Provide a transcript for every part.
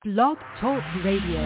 Blog Talk Radio.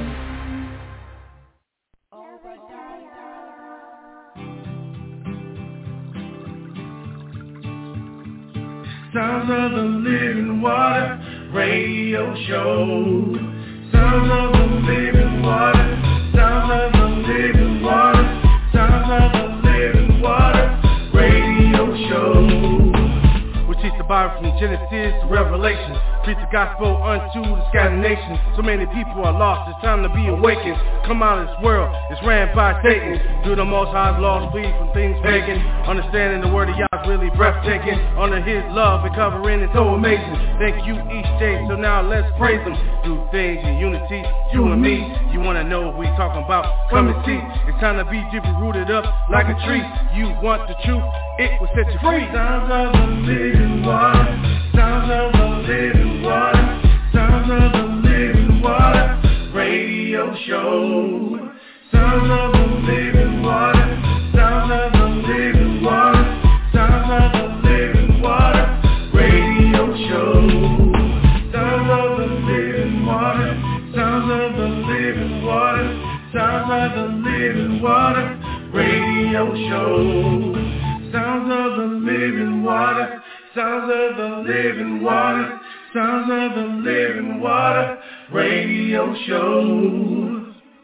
Sounds of the Living Water Radio Show. Sounds of the Living Water. Sounds of the Living Water. Sounds of the Living Water Radio Show. We teach the Bible from Genesis to Revelation. Preach the gospel unto the scattered nations. So many people are lost, it's time to be awakened. Come out of this world, it's ran by Satan. Do the Most High's laws, flee from things pagan. Understanding the word of Yah is really breathtaking. Under His love and covering is so amazing. Thank you each day, so now let's praise Him. Do things in unity, you and me. You wanna know what we talking about? Come and see. It's time to be deeply rooted up like a tree. You want the truth, it will set you free. Sounds of the living water. Sounds of the living water. Sounds of the living water radio show. Sounds of the living water. Sounds of the living water. Sounds of the living water radio show. Sounds of the living water. Sounds of the living water. Sounds of the living water radio show. Sounds of the living water. Sounds of the living water. Sounds of the living water radio show.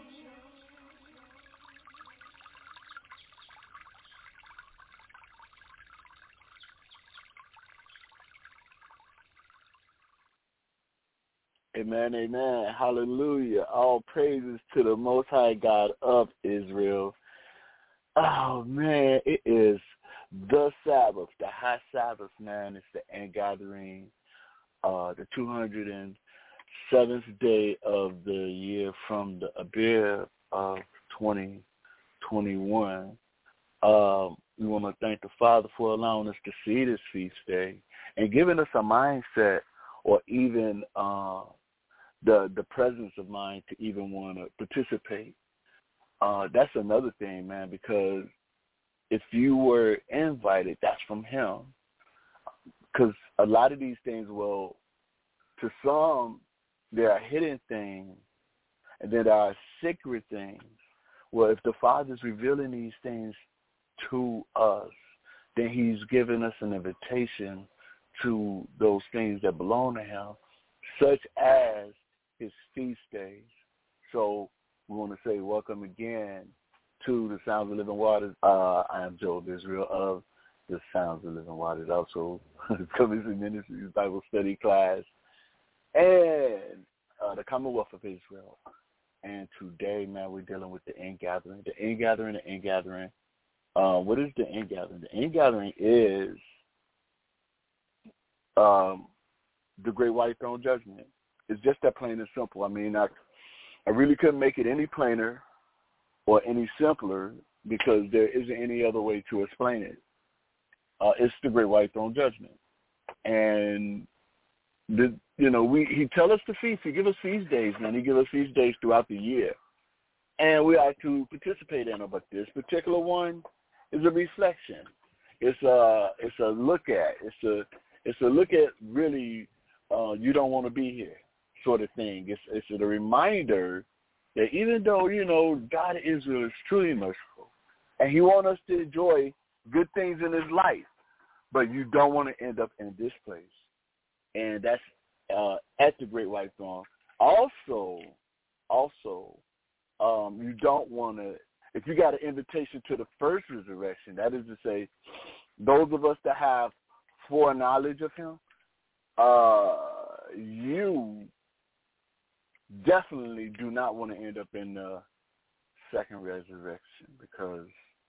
Amen, amen. Hallelujah. All praises to the Most High God of Israel. Oh, man, it is the Sabbath, the high Sabbath, man. It's the ingathering, the 207th day of the year from the Abir of 2021. We want to thank the Father for allowing us to see this feast day and giving us a mindset or even the presence of mind to even want to participate. That's another thing, man, because if you were invited, that's from Him. Because a lot of these things, well, to some, there are hidden things, and then there are sacred things. Well, if the Father's revealing these things to us, then He's given us an invitation to those things that belong to Him, such as His feast days. So we want to say welcome again to the Sounds of Living Waters. I am Joel Israel of the Sounds of Living Waters, also coming to Ministries Bible Study class, and the Commonwealth of Israel. And today, man, we're dealing with the ingathering. The ingathering. What is the ingathering? The ingathering is the Great White Throne Judgment. It's just that plain and simple. I mean, I really couldn't make it any plainer or any simpler because there isn't any other way to explain it. It's the Great White Throne Judgment. And, He tell us to feast. He give us feast days, man. He give us feast days throughout the year. And we are to participate in them. But this particular one is a reflection. It's a look at. It's a look at really you don't want to be here sort of thing. It's a reminder that even though, God of Israel is truly merciful and He wants us to enjoy good things in His life, but you don't want to end up in this place. And that's at the Great White Throne. Also, you don't want to, if you got an invitation to the first resurrection, that is to say, those of us that have foreknowledge of Him, you definitely do not want to end up in the second resurrection because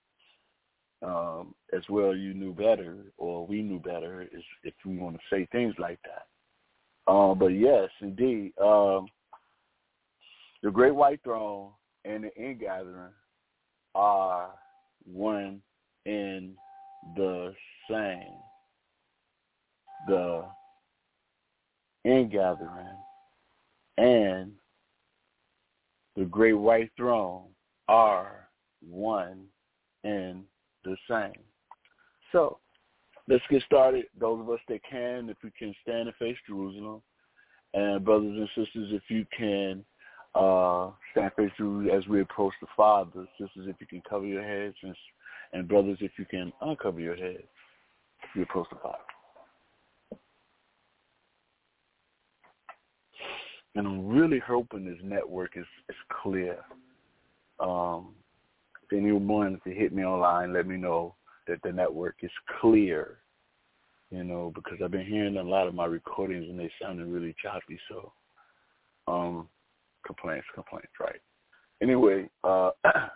as well you knew better, or we knew better, is if we want to say things like that. But yes, indeed, the Great White Throne and the ingathering are one and the same. The ingathering and the Great White Throne are one and the same. So let's get started. Those of us that can, if we can stand and face Jerusalem, And brothers and sisters, if you can stand face through as we approach the Father. Sisters, if you can cover your heads, and brothers, if you can uncover your heads as we approach the Father. And I'm really hoping this network is clear. If anyone to hit me online, let me know that the network is clear, because I've been hearing a lot of my recordings and they sounded really choppy. So, complaints, right? Anyway, our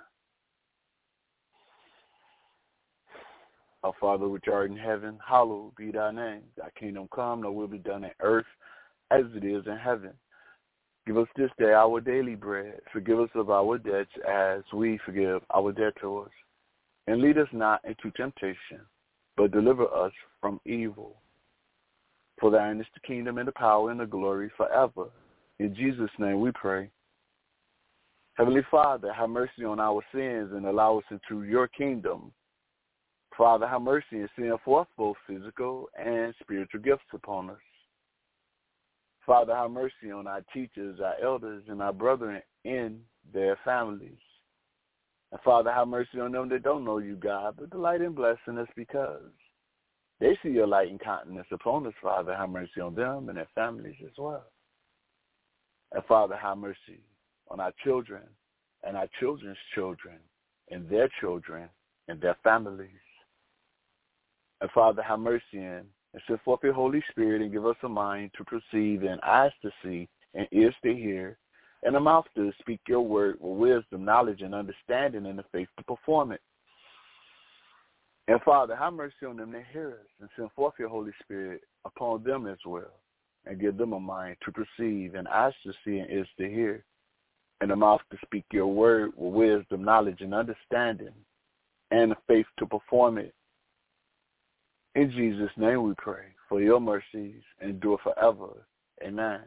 Father which art in heaven, hallowed be thy name. Thy kingdom come, thy will be done on earth as it is in heaven. Give us this day our daily bread. Forgive us of our debts as we forgive our debtors. And lead us not into temptation, but deliver us from evil. For thine is the kingdom and the power and the glory forever. In Jesus' name we pray. Heavenly Father, have mercy on our sins and allow us into your kingdom. Father, have mercy and send forth both physical and spiritual gifts upon us. Father, have mercy on our teachers, our elders, and our brethren in their families. And Father, have mercy on them that don't know you, God, but delight in blessing us because they see your light and countenance upon us. Father, have mercy on them and their families as well. And Father, have mercy on our children and our children's children and their children and their families. And Father, have mercy and send forth your Holy Spirit and give us a mind to perceive and eyes to see and ears to hear and a mouth to speak your word with wisdom, knowledge, and understanding and the faith to perform it. And Father, have mercy on them that hear us and send forth your Holy Spirit upon them as well and give them a mind to perceive and eyes to see and ears to hear and a mouth to speak your word with wisdom, knowledge, and understanding and the faith to perform it. In Jesus' name we pray, for your mercies endure forever. Amen.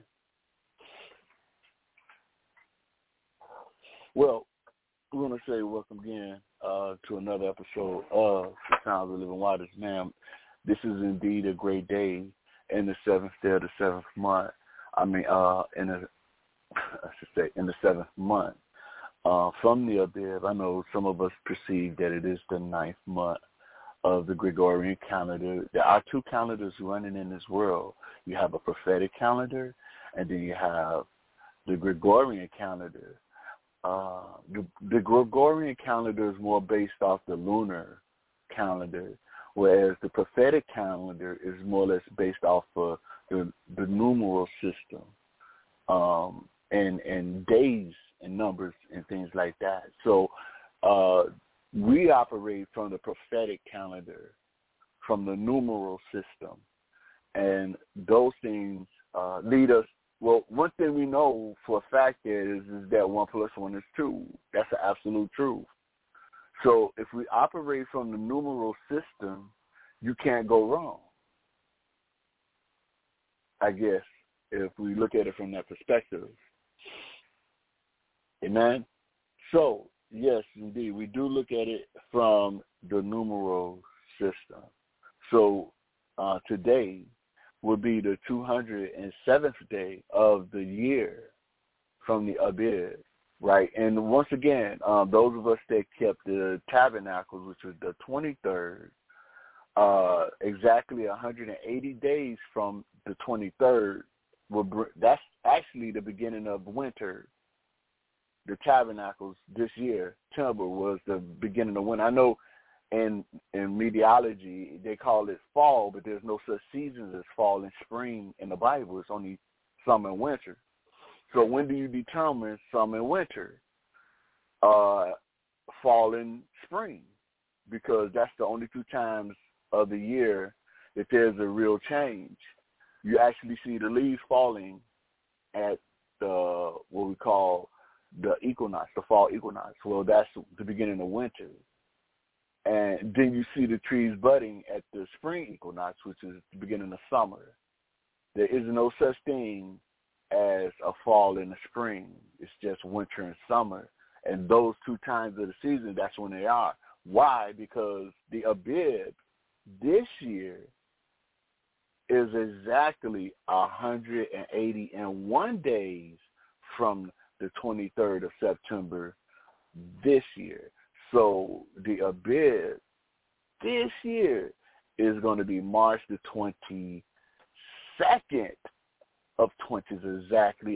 Well, we're going to say welcome again to another episode of the Sounds of Living Waters. Ma'am, this is indeed a great day in the seventh day of the seventh month. In the seventh month from the Abib. I know some of us perceive that it is the ninth month of the Gregorian calendar. There are two calendars running in this world. You have a prophetic calendar, and then you have the Gregorian calendar. The Gregorian calendar is more based off the lunar calendar, whereas the prophetic calendar is more or less based off of the numeral system, and days and numbers and things like that. So we operate from the prophetic calendar, from the numeral system, and those things lead us. Well, one thing we know for a fact is that 1 + 1 is 2. That's the absolute truth. So if we operate from the numeral system, you can't go wrong, I guess, if we look at it from that perspective. Amen? So, yes, indeed, we do look at it from the numeral system. So today will be the 207th day of the year from the Abib, right? And once again, those of us that kept the tabernacles, which was the 23rd, exactly 180 days from the 23rd, that's actually the beginning of winter. The tabernacles this year, September, was the beginning of winter. I know in meteorology they call it fall, but there's no such seasons as fall and spring in the Bible. It's only summer and winter. So when do you determine summer and winter? Fall and spring, because that's the only two times of the year that there's a real change. You actually see the leaves falling at what we call the equinox, the fall equinox. Well, that's the beginning of winter. And then you see the trees budding at the spring equinox, which is the beginning of summer. There is no such thing as a fall and a spring. It's just winter and summer. And those two times of the season, that's when they are. Why? Because the Abib this year is exactly 181 days from the 23rd of September this year. So the Abib this year is going to be March the 22nd of 20, is exactly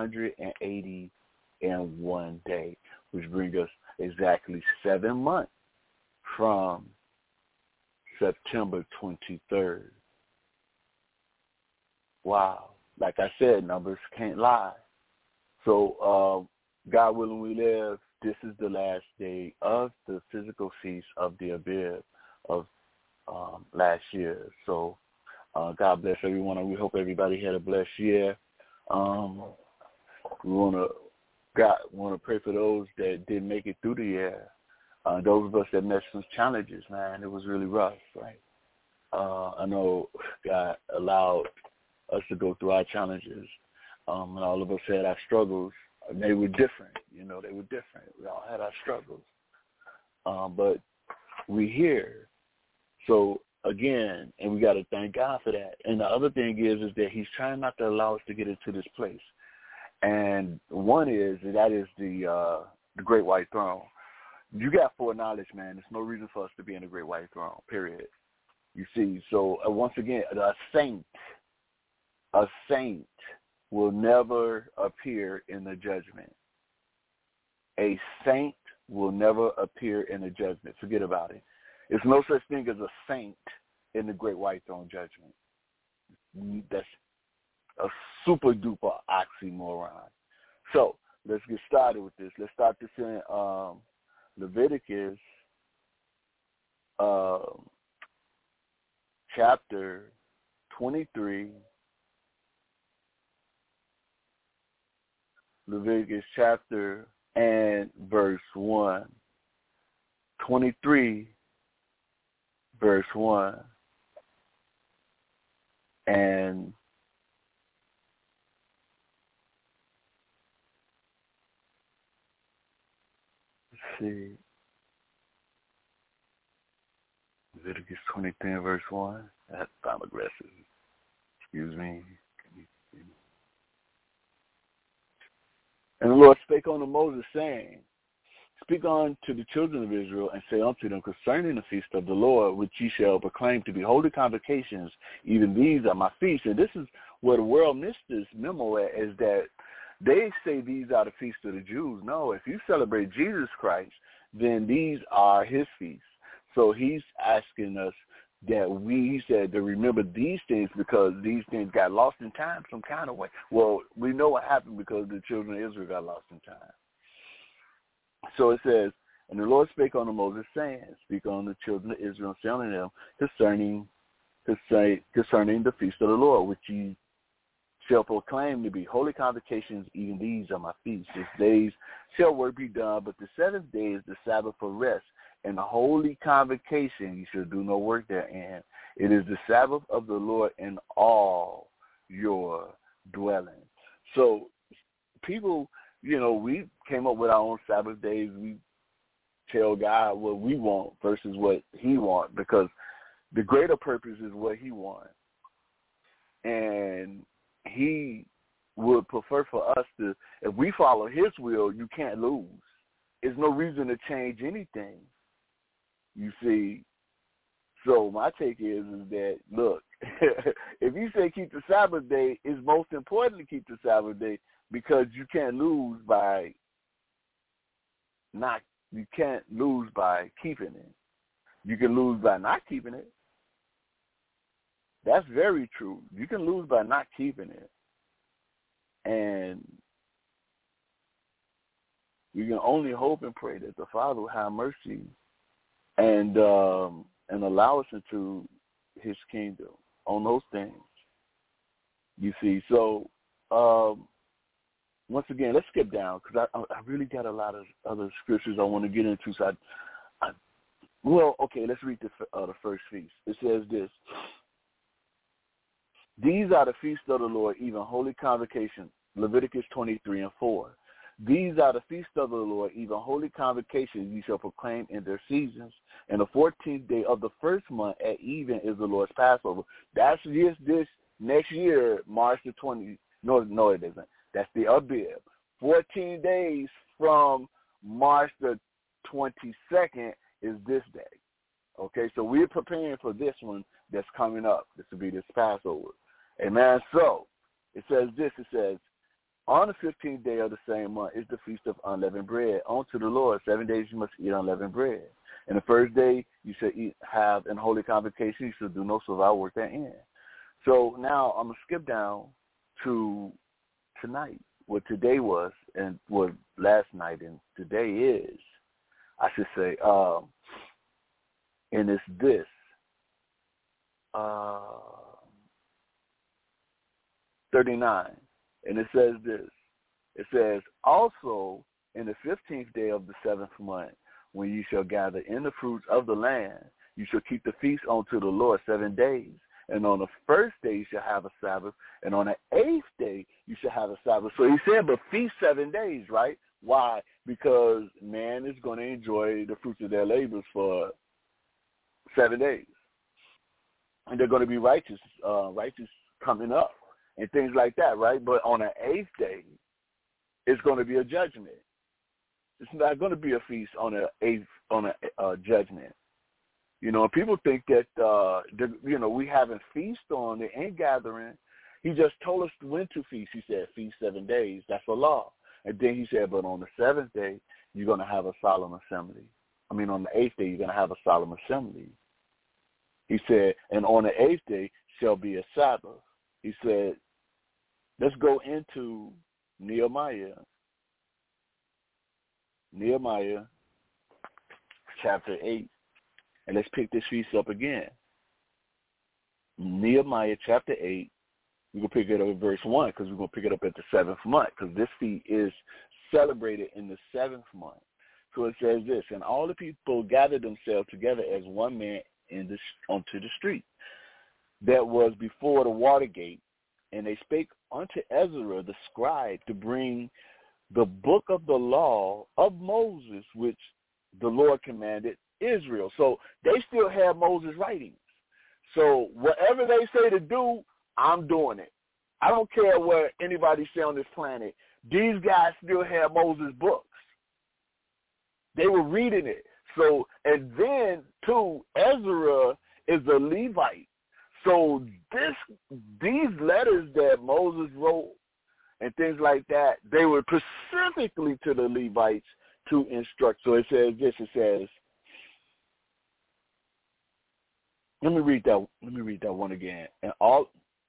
181 days, which brings us exactly 7 months from September 23rd. Wow. Like I said, numbers can't lie. So, God willing we live, this is the last day of the physical feast of the Abib of last year. So, God bless everyone, and we hope everybody had a blessed year. We want to pray for those that didn't make it through the year. Those of us that met some challenges, man, it was really rough, right? I know God allowed us to go through our challenges, and all of us had our struggles. They were different, they were different. We all had our struggles, but we're here. So again, and we got to thank God for that. And the other thing is that He's trying not to allow us to get into this place. And one is the Great White Throne. You got foreknowledge, man. There's no reason for us to be in the Great White Throne, period. You see, so once again, a saint will never appear in the judgment. A saint will never appear in the judgment. Forget about it. There's no such thing as a saint in the Great White Throne judgment. That's a super duper oxymoron. So let's get started with this. Let's start this in Leviticus chapter 23. Leviticus chapter and verse 1. 23 verse 1. And let's see. Leviticus 23 and verse 1. That's I'm aggressive. Excuse me. And the Lord spake unto Moses, saying, Speak unto the children of Israel, and say unto them concerning the feast of the Lord, which ye shall proclaim to be holy convocations, even these are my feasts. And this is where the world missed this memo at, is that they say these are the feasts of the Jews. No, if you celebrate Jesus Christ, then these are his feasts. So he's asking us that he said to remember these things because these things got lost in time some kind of way. Well, we know what happened because the children of Israel got lost in time. So it says, and the Lord spake unto Moses, saying, Speak unto the children of Israel, telling them concerning the feast of the Lord, which ye shall proclaim to be holy convocations, even these are my feasts. 6 days shall work be done, but the 7th day is the Sabbath for rest. And the holy convocation, you shall do no work therein. It is the Sabbath of the Lord in all your dwellings. So people, we came up with our own Sabbath days. We tell God what we want versus what he wants, because the greater purpose is what he wants. And he would prefer for us to, if we follow his will, you can't lose. There's no reason to change anything. You see, so my take is that, look, if you say keep the Sabbath day, it's most important to keep the Sabbath day because you can't lose by keeping it. You can lose by not keeping it. That's very true. You can lose by not keeping it. And we can only hope and pray that the Father will have mercy and allow us into his kingdom on those things. You see, so once again, let's skip down because I really got a lot of other scriptures I want to get into. So let's read the first feast. It says this: These are the feasts of the Lord, even holy convocations. Leviticus 23 and 4. These are the feasts of the Lord, even holy convocations you shall proclaim in their seasons. And the 14th day of the first month at even is the Lord's Passover. That's this next year, March the 20th. No, it isn't. That's the Abib. 14 days from March the 22nd is this day. Okay, so we're preparing for this one that's coming up. This will be this Passover. Amen. So it says this. It says, on the 15th day of the same month is the feast of unleavened bread. Unto the Lord, 7 days you must eat unleavened bread. And the first day you shall have an holy convocation. You shall do no servile work therein. So now I'm going to skip down to tonight, what today was and what last night and today is, I should say, and it's this. 39. And it says this. It says, also in the 15th day of the 7th month, when you shall gather in the fruits of the land, you shall keep the feast unto the Lord 7 days. And on the first day you shall have a Sabbath, and on the 8th day you shall have a Sabbath. So he said, but feast 7 days, right? Why? Because man is going to enjoy the fruits of their labors for 7 days. And they're going to be righteous coming up and things like that, right? But on the 8th day, it's going to be a judgment. It's not going to be a feast on a judgment. You know, people think that, we having feast on the ingathering. He just told us when to feast. He said, feast 7 days. That's a law. And then he said, but on the 7th day, you're going to have a solemn assembly. On the 8th day, you're going to have a solemn assembly. He said, and on the 8th day shall be a Sabbath. He said, let's go into Nehemiah chapter 8, and let's pick this feast up again. Nehemiah chapter 8, we're going to pick it up at verse 1 because we're going to pick it up at the 7th month because this feast is celebrated in the 7th month. So it says this, and all the people gathered themselves together as one man onto the street that was before the water gate, and they spake unto Ezra the scribe to bring the book of the law of Moses, which the Lord commanded Israel. So they still have Moses' writings. So whatever they say to do, I'm doing it. I don't care what anybody say on this planet. These guys still have Moses' books. They were reading it. So, and then, too, Ezra is a Levite. So these letters that Moses wrote and things like that, they were specifically to the Levites to instruct. So it says this, it says, let me read that one again. Let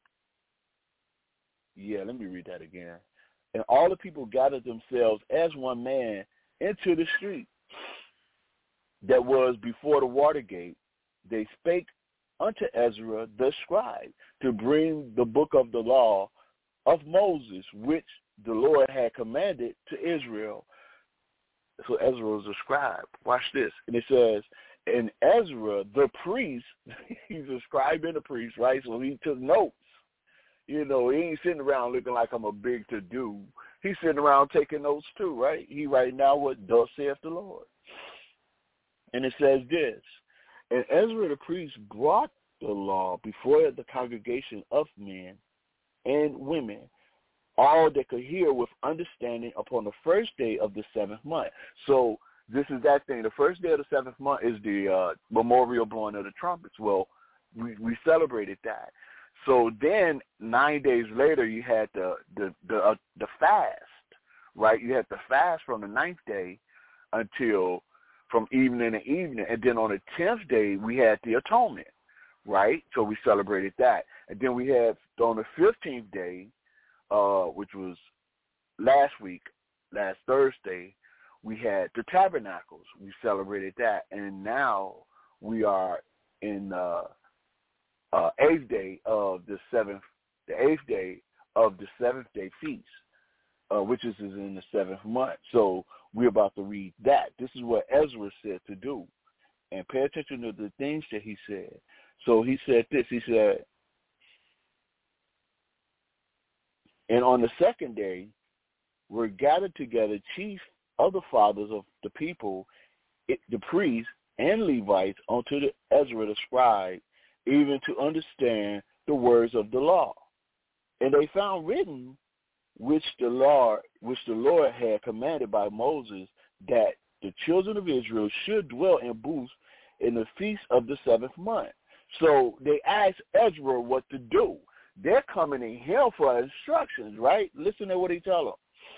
me read that again. And all the people gathered themselves as one man into the street that was before the water gate. They spake unto Ezra the scribe to bring the book of the law of Moses, which the Lord had commanded to Israel. So Ezra was a scribe. Watch this. And it says, and Ezra, the priest, he's a scribe and a priest, right? So he took notes. You know, he ain't sitting around looking like I'm a big to-do. He's sitting around taking notes too, right? He writing down what thus saith the Lord. And it says this, and Ezra the priest brought the law before the congregation of men and women, all that could hear with understanding upon the first day of the 7th month. So this is that thing. The first day of the 7th month is the memorial blowing of the trumpets. Well, we celebrated that. So then 9 days later, you had the fast, right? You had the fast from the 9th day until from evening to evening. And then on the 10th day, we had the atonement, right? So we celebrated that. And then we had on the 15th day, which was last Thursday, we had the tabernacles. We celebrated that. And now we are in the 8th day of the 7th day feast, which is in the 7th month. So we're about to read that. This is what Ezra said to do. And pay attention to the things that he said. So he said this. He said, and on the second day, were gathered together, chief of the fathers of the people, the priests and Levites, unto the Ezra the scribe, even to understand the words of the law. And they found written which the Lord had commanded by Moses, that the children of Israel should dwell in booths in the feast of the 7th month. So they asked Ezra what to do. They're coming in here for instructions, right? Listen to what he tells them.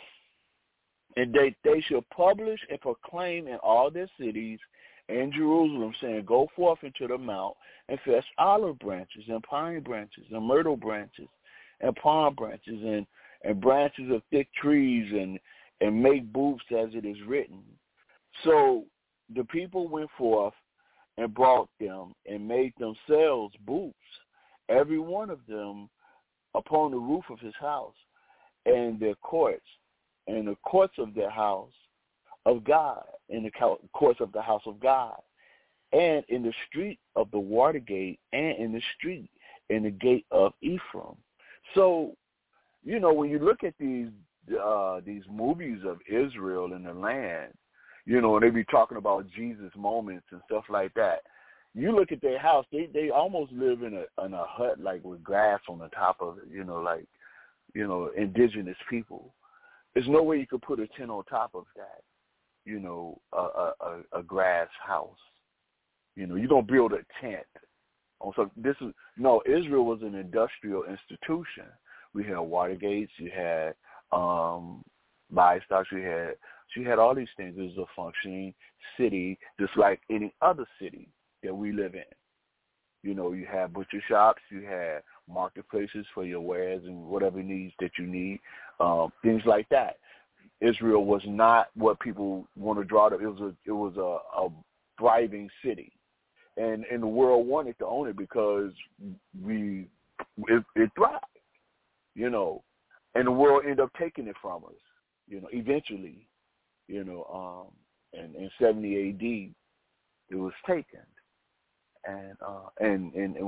And they shall publish and proclaim in all their cities and Jerusalem, saying, go forth into the mount and fetch olive branches and pine branches and myrtle branches and palm branches and branches of thick trees and make booths as it is written. So the people went forth and brought them and made themselves booths, every one of them upon the roof of his house and their courts, and the courts of their house of God, in the courts of the house of God, and in the street of the water gate, and in the street, in the gate of Ephraim. So, you know, when you look at these movies of Israel and the land, you know, and they be talking about Jesus moments and stuff like that. You look at their house; they almost live in a hut, like with grass on the top of it. You know, like, you know, indigenous people. There's no way you could put a tent on top of that. You know, a grass house. You know, you don't build a tent. So Israel was an industrial institution. We had water gates. You had livestock. You had all these things. It was a functioning city, just like any other city that we live in. You know, you had butcher shops. You had marketplaces for your wares and whatever needs that you need, things like that. Israel was not what people want to draw up. It was a thriving city, and the world wanted to own it because it thrived, you know, and the world ended up taking it from us, you know, eventually, you know, in 70 A.D. it was taken, and in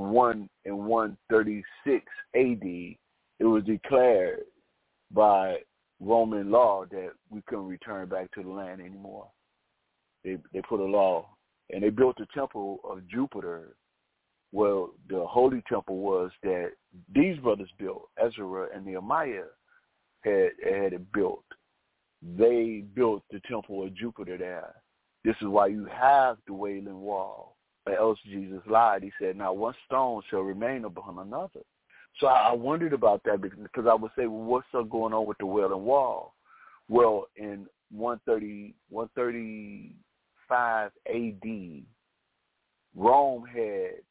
136 A.D. it was declared by Roman law that we couldn't return back to the land anymore. They put a law, and they built the temple of Jupiter. Well, the holy temple was that these brothers built. Ezra and Nehemiah had it built. They built the temple of Jupiter there. This is why you have the Wailing Wall. Or else Jesus lied. He said, now one stone shall remain upon another. So I wondered about that because I would say, well, what's going on with the Wailing Wall? Well, in 135 A.D., Rome had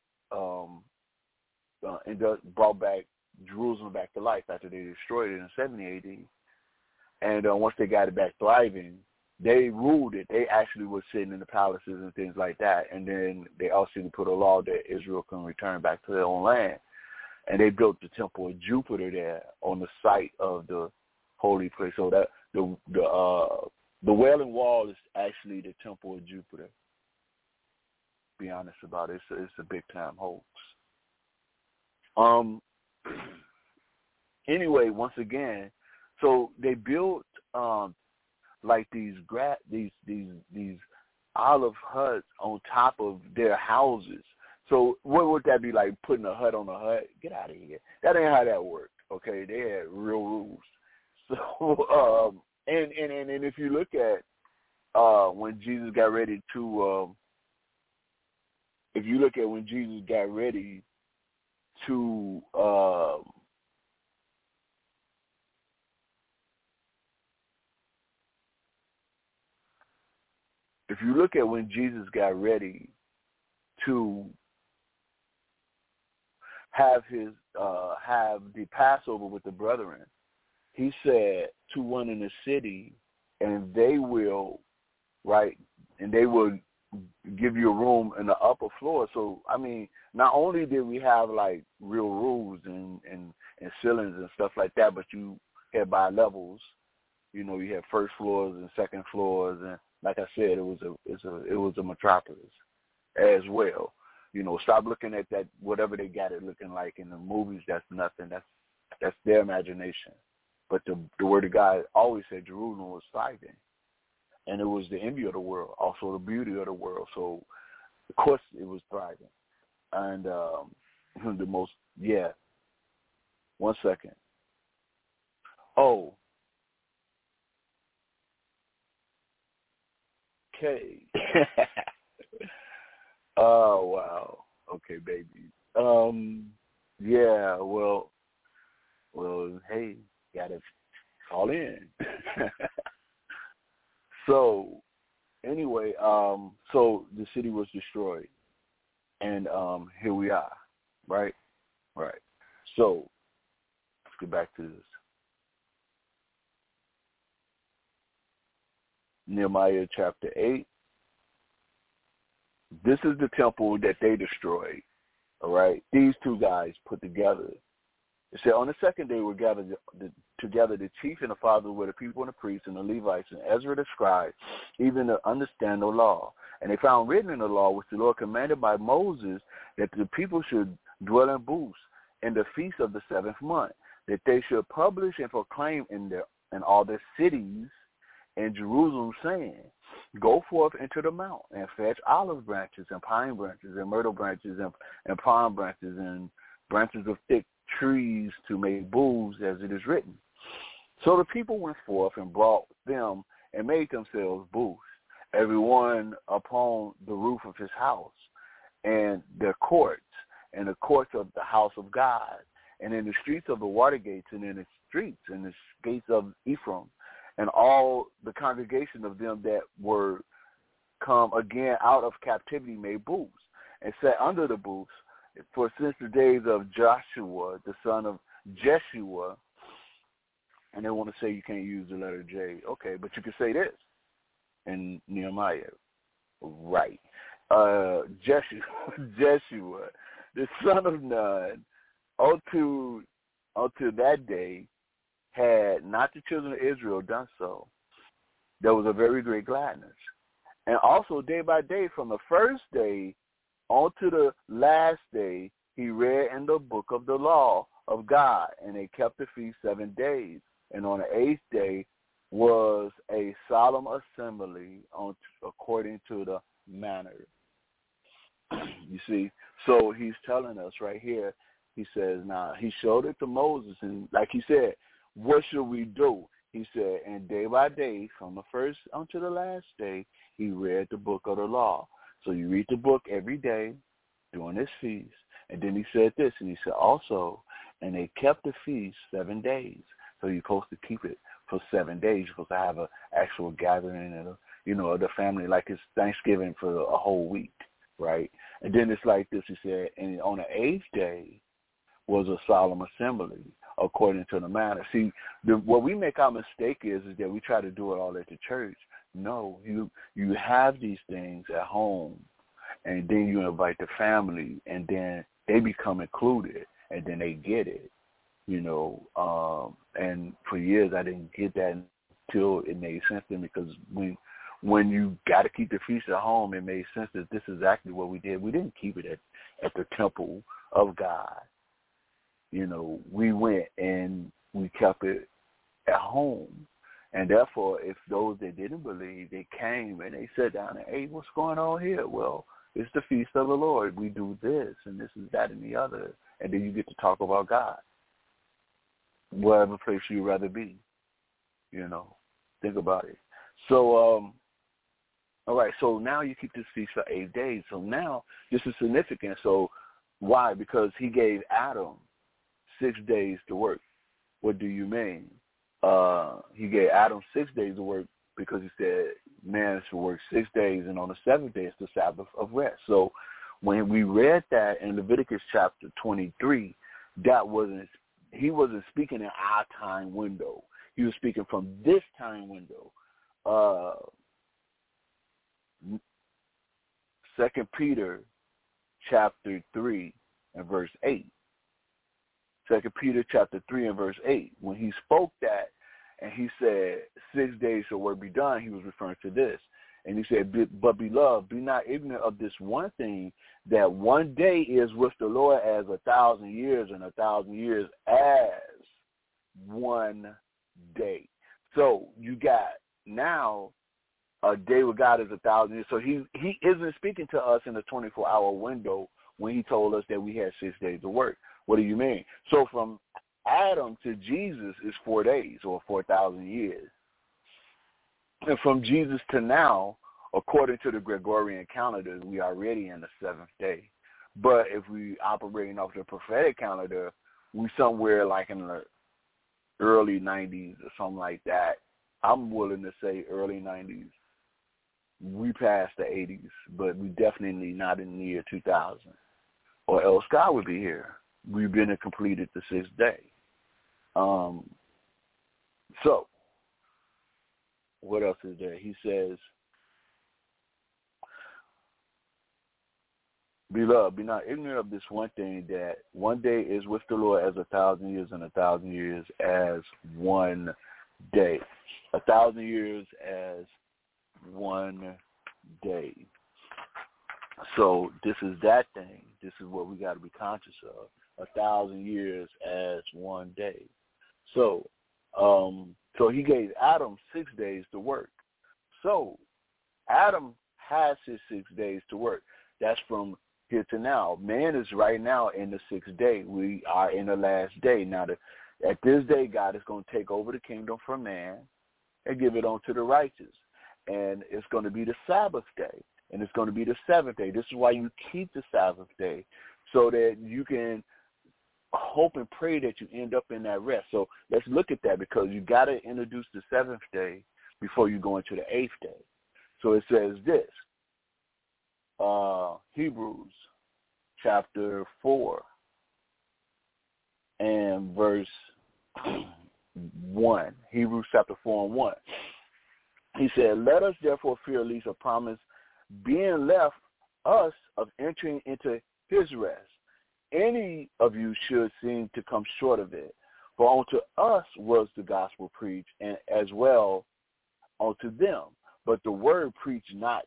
brought back Jerusalem back to life after they destroyed it in 70 A.D. And once they got it back thriving, they ruled it. They actually were sitting in the palaces and things like that. And then they also put a law that Israel can return back to their own land. And they built the temple of Jupiter there on the site of the holy place. So that the Wailing Wall is actually the temple of Jupiter. Be honest about it, it's a big time hoax. Anyway, once again, so they built like these olive huts on top of their houses. So what would that be like, putting a hut on a hut? Get out of here. That ain't how that worked. Okay, they had real rules. So and if you look at when Jesus got ready to if you look at when Jesus got ready to if you look at when Jesus got ready to have the Passover with the brethren, he said to one in the city, and they will, right, and they will give you a room in the upper floor. So, I mean, not only did we have like real rules and ceilings and stuff like that, but you had by levels. You know, you had first floors and second floors, and like I said, it was a metropolis as well. You know, stop looking at that, whatever they got it looking like in the movies. That's nothing. That's their imagination. But the word of God always said Jerusalem was thriving. And it was the envy of the world, also the beauty of the world. So, of course, it was thriving. And the most, yeah. 1 second. Oh. Okay. Oh, wow. Okay, baby. Yeah, well, hey, gotta call in. So, anyway, so the city was destroyed, and here we are, right? Right. So, let's get back to this. Nehemiah chapter 8. This is the temple that they destroyed, all right? These two guys put together. It said, on the second day were gathered together the chief and the fathers were the people and the priests and the Levites and Ezra the scribe, even to understand the law. And they found written in the law, which the Lord commanded by Moses, that the people should dwell in booths in the feast of the 7th month, that they should publish and proclaim in all their cities in Jerusalem, saying, go forth into the mount and fetch olive branches and pine branches and myrtle branches and palm branches and branches of thick trees to make booths, as it is written. So the people went forth and brought them and made themselves booths, every one upon the roof of his house, and their courts, and the courts of the house of God, and in the streets of the water gates, and in the streets and the gates of Ephraim, and all the congregation of them that were come again out of captivity made booths, and sat under the booths, for since the days of Joshua, the son of Jeshua, and they want to say you can't use the letter J. Okay, but you can say this in Nehemiah. Right. Jeshua, the son of Nun, unto that day, had not the children of Israel done so, there was a very great gladness. And also day by day, from the first day on to the last day, he read in the book of the law of God, and they kept the feast 7 days. And on the 8th day was a solemn assembly according to the manner. You see, so he's telling us right here, he says, now, he showed it to Moses, and like he said, what should we do? He said, and day by day, from the first unto the last day, he read the book of the law. So you read the book every day during this feast. And then he said this, and he said also, and they kept the feast 7 days. So you're supposed to keep it for 7 days. You're supposed to have an actual gathering and, the family, like it's Thanksgiving for a whole week, right? And then it's like this, he said, and on the 8th day was a solemn assembly according to the manner. See, what we make our mistake is that we try to do it all at the church. No, you have these things at home, and then you invite the family, and then they become included, and then they get it, and for years I didn't get that until it made sense to me, because when you got to keep the feast at home, it made sense that this is exactly what we did. We didn't keep it at the temple of God. We went and we kept it at home. And therefore, if those that didn't believe, they came and they sat down and, hey, what's going on here? Well, it's the feast of the Lord. We do this and this is that and the other. And then you get to talk about God, whatever place you'd rather be. Think about it. So, all right, so now you keep this feast for 8 days. So now this is significant. So why? Because he gave Adam 6 days to work. What do you mean? He gave Adam 6 days to work because he said man should work 6 days, and on the 7th day is the Sabbath of rest. So when we read that in Leviticus chapter 23, he wasn't speaking in our time window. He was speaking from this time window. 2 Peter chapter 3 and verse 8. 2 Peter chapter 3 and verse 8. When he spoke that and he said 6 days shall work be done, he was referring to this. And he said, but beloved, be not ignorant of this one thing, that one day is with the Lord as 1,000 years, and 1,000 years as 1 day. So you got now a day with God is 1,000 years. So he isn't speaking to us in a 24-hour window when he told us that we had 6 days to work. What do you mean? So from Adam to Jesus is 4 days or 4,000 years. And from Jesus to now, according to the Gregorian calendar, we are already in the 7th day. But if we operating off the prophetic calendar, we somewhere like in the early 90s or something like that. I'm willing to say early 90s. We passed the 80s, but we definitely not in the year 2000. Or else God would be here. We've been and completed the 6th day. So, what else is there? He says, Beloved, be not ignorant of this one thing, that one day is with the Lord as 1,000 years, and 1,000 years as one day. 1,000 years as one day. So this is that thing. This is what we got to be conscious of. 1,000 years as one day. So he gave Adam 6 days to work. So Adam has his 6 days to work. That's from here to now. Man is right now in the 6th day. We are in the last day. Now, at this day, God is going to take over the kingdom from man and give it on to the righteous. And it's going to be the Sabbath day. And it's going to be the 7th day. This is why you keep the Sabbath day, so that you can hope and pray that you end up in that rest. So let's look at that, because you got to introduce the 7th day before you go into the 8th day. So it says this, Hebrews chapter 4 and verse 1. Hebrews chapter 4 and 1. He said, let us therefore fear lest a promise being left us of entering into his rest, any of you should seem to come short of it. For unto us was the gospel preached, and as well unto them. But the word preached not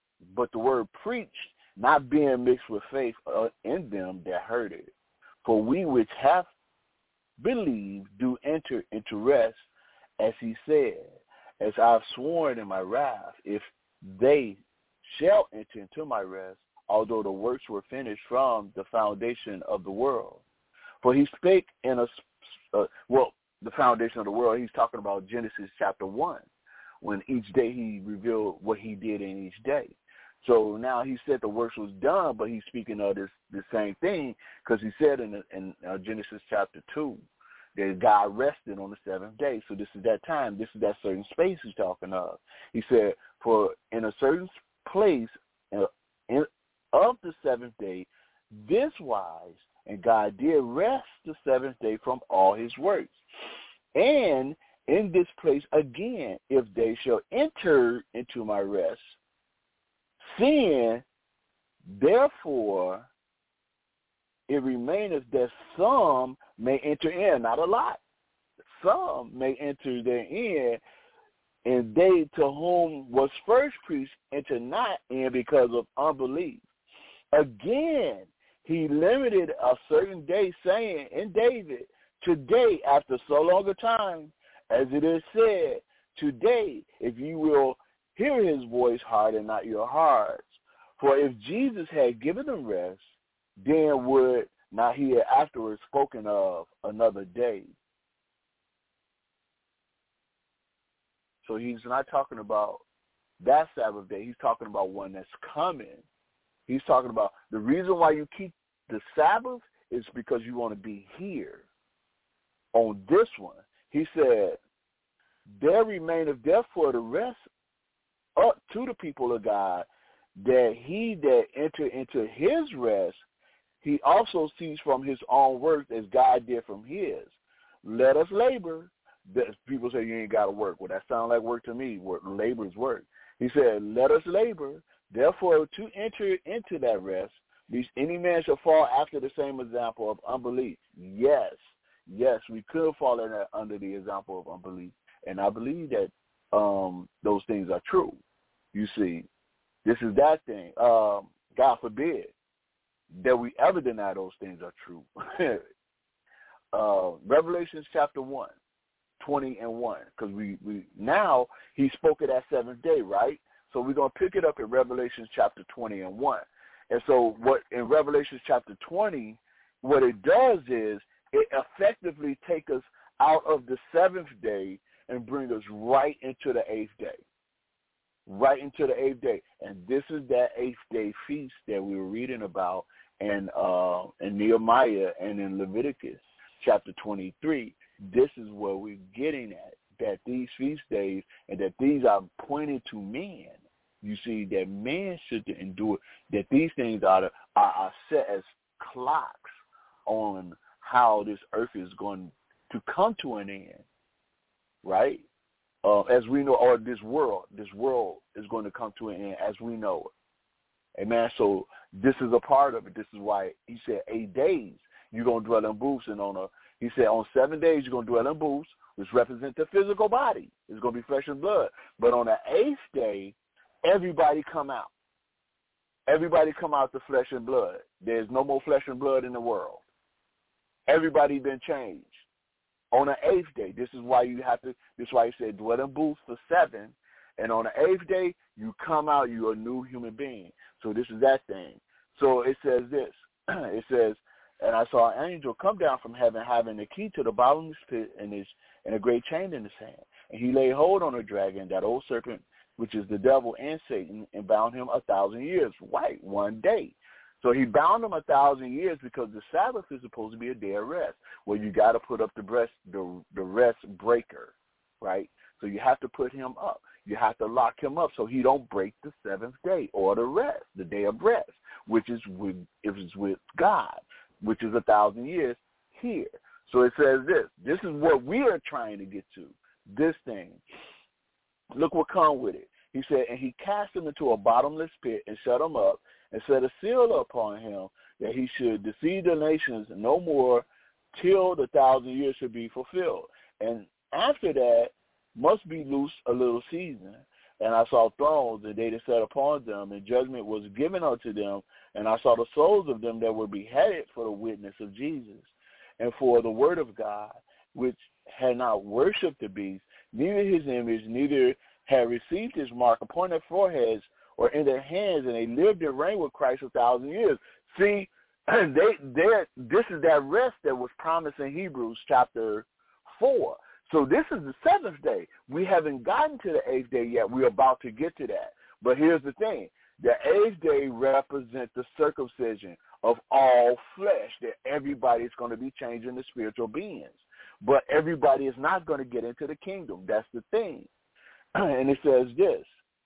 being mixed with faith in them that heard it. For we which have believed do enter into rest, as he said, as I have sworn in my wrath, if they shall enter into my rest, although the works were finished from the foundation of the world. For he spake in the foundation of the world, he's talking about Genesis chapter 1, when each day he revealed what he did in each day. So now he said the works was done, but he's speaking of the same thing, because he said in Genesis chapter 2 that God rested on the 7th day. So this is that time. This is that certain space he's talking of. He said, for in a certain place of the 7th day, this wise, and God did rest the 7th day from all his works. And in this place again, if they shall enter into my rest, seeing therefore it remaineth that some may enter in, not a lot, some may enter therein, and they to whom was first preached enter not in because of unbelief. Again, he limited a certain day, saying in David, today, after so long a time, as it is said, today, if you will hear his voice, harden not your hearts. For if Jesus had given them rest, then would not he have afterwards spoken of another day. So he's not talking about that Sabbath day. He's talking about one that's coming. He's talking about the reason why you keep the Sabbath is because you want to be here on this one. He said, there remaineth therefore the rest up to the people of God, that he that enter into his rest, he also sees from his own work as God did from his. Let us labor. People say you ain't got to work. Well, that sounds like work to me. Labor is work. He said, let us labor, therefore, to enter into that rest, lest any man shall fall after the same example of unbelief. Yes, we could fall under the example of unbelief. And I believe that those things are true. You see, this is that thing. God forbid that we ever deny those things are true. Revelation chapter 1. 20:1, because we now he spoke of that seventh day, right? So we're going to pick it up in Revelation chapter 20:1. And so what in Revelation chapter 20, what it does is it effectively takes us out of the seventh day and bring us right into the eighth day. Right into the eighth day. And this is that eighth day feast that we were reading about in Nehemiah and in Leviticus chapter 23. This is what we're getting at, that these feast days and that these are pointed to men. You see, that men should endure, that these things are set as clocks on how this earth is going to come to an end, right? As we know, or this world is going to come to an end as we know it. Amen. So this is a part of it. This is why he said 8 days you're going to dwell in booths, and he said on 7 days you're going to dwell in booths, which represent the physical body. It's going to be flesh and blood. But on the eighth day, everybody come out. Everybody come out to flesh and blood. There's no more flesh and blood in the world. Everybody been changed. On the eighth day, this is why he said dwell in booths for 7. And on the eighth day, you come out, you're a new human being. So this is that thing. So it says this. It says, and I saw an angel come down from heaven having the key to the bottomless pit and a great chain in his hand. And he laid hold on a dragon, that old serpent, which is the devil and Satan, and bound him 1,000 years. Right, 1 day. So he bound him 1,000 years because the Sabbath is supposed to be a day of rest, where you got to put up the rest breaker, right? So you have to put him up. You have to lock him up so he don't break the seventh day or the rest, the day of rest, which is with God, which is 1,000 years here. So it says this. This is what we are trying to get to, this thing. Look what comes with it. He said, and he cast him into a bottomless pit and shut him up and set a seal upon him that he should deceive the nations no more till the 1,000 years should be fulfilled. And after that must be loose a little season. And I saw thrones, and they that sat upon them, and judgment was given unto them. And I saw the souls of them that were beheaded for the witness of Jesus and for the word of God, which had not worshipped the beast, neither his image, neither had received his mark upon their foreheads or in their hands, and they lived and reigned with Christ 1,000 years. See, this is that rest that was promised in Hebrews chapter 4. So this is the seventh day. We haven't gotten to the eighth day yet. We're about to get to that. But here's the thing. The eighth day represents the circumcision of all flesh, that everybody is going to be changing the spiritual beings. But everybody is not going to get into the kingdom. That's the thing. And it says this.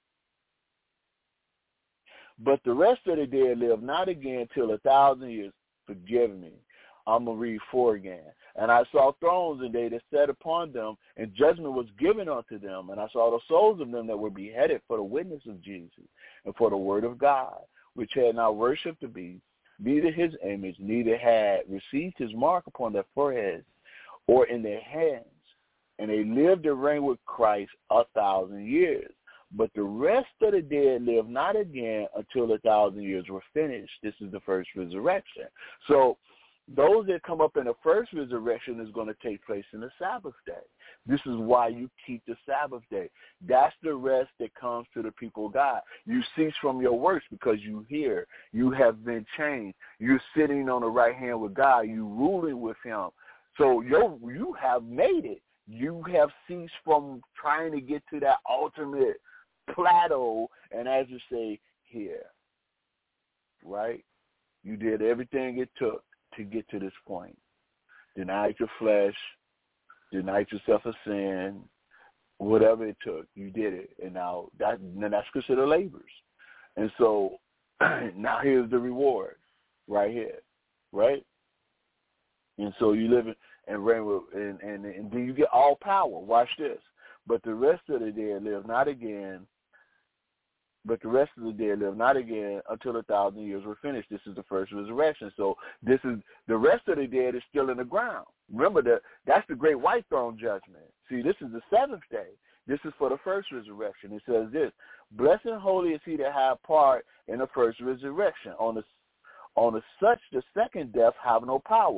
But the rest of the dead live not again till 1,000 years. Forgive me. I'm going to read 4 again. And I saw thrones, and they that sat upon them, and judgment was given unto them. And I saw the souls of them that were beheaded for the witness of Jesus and for the word of God, which had not worshipped the beast, neither his image, neither had received his mark upon their foreheads or in their hands. And they lived and reigned with Christ 1,000 years. But the rest of the dead lived not again until 1,000 years were finished. This is the first resurrection. So those that come up in the first resurrection is going to take place in the Sabbath day. This is why you keep the Sabbath day. That's the rest that comes to the people of God. You cease from your works because you hear. You have been changed. You're sitting on the right hand with God. You're ruling with him. So you have made it. You have ceased from trying to get to that ultimate plateau, and as you say, here, right? You did everything it took to get to this point. Denied your flesh, denied yourself of sin, whatever it took, you did it. And now that's considered labors. And so now here's the reward right here, right? And so you live and reign with, and then you get all power. Watch this. But the rest of the dead live not again. But the rest of the dead live not again until 1,000 years were finished. This is the first resurrection. So this is the rest of the dead is still in the ground. Remember that's the great white throne judgment. See, this is the seventh day. This is for the first resurrection. It says this: blessed and holy is he that have part in the first resurrection. On the such the second death have no power.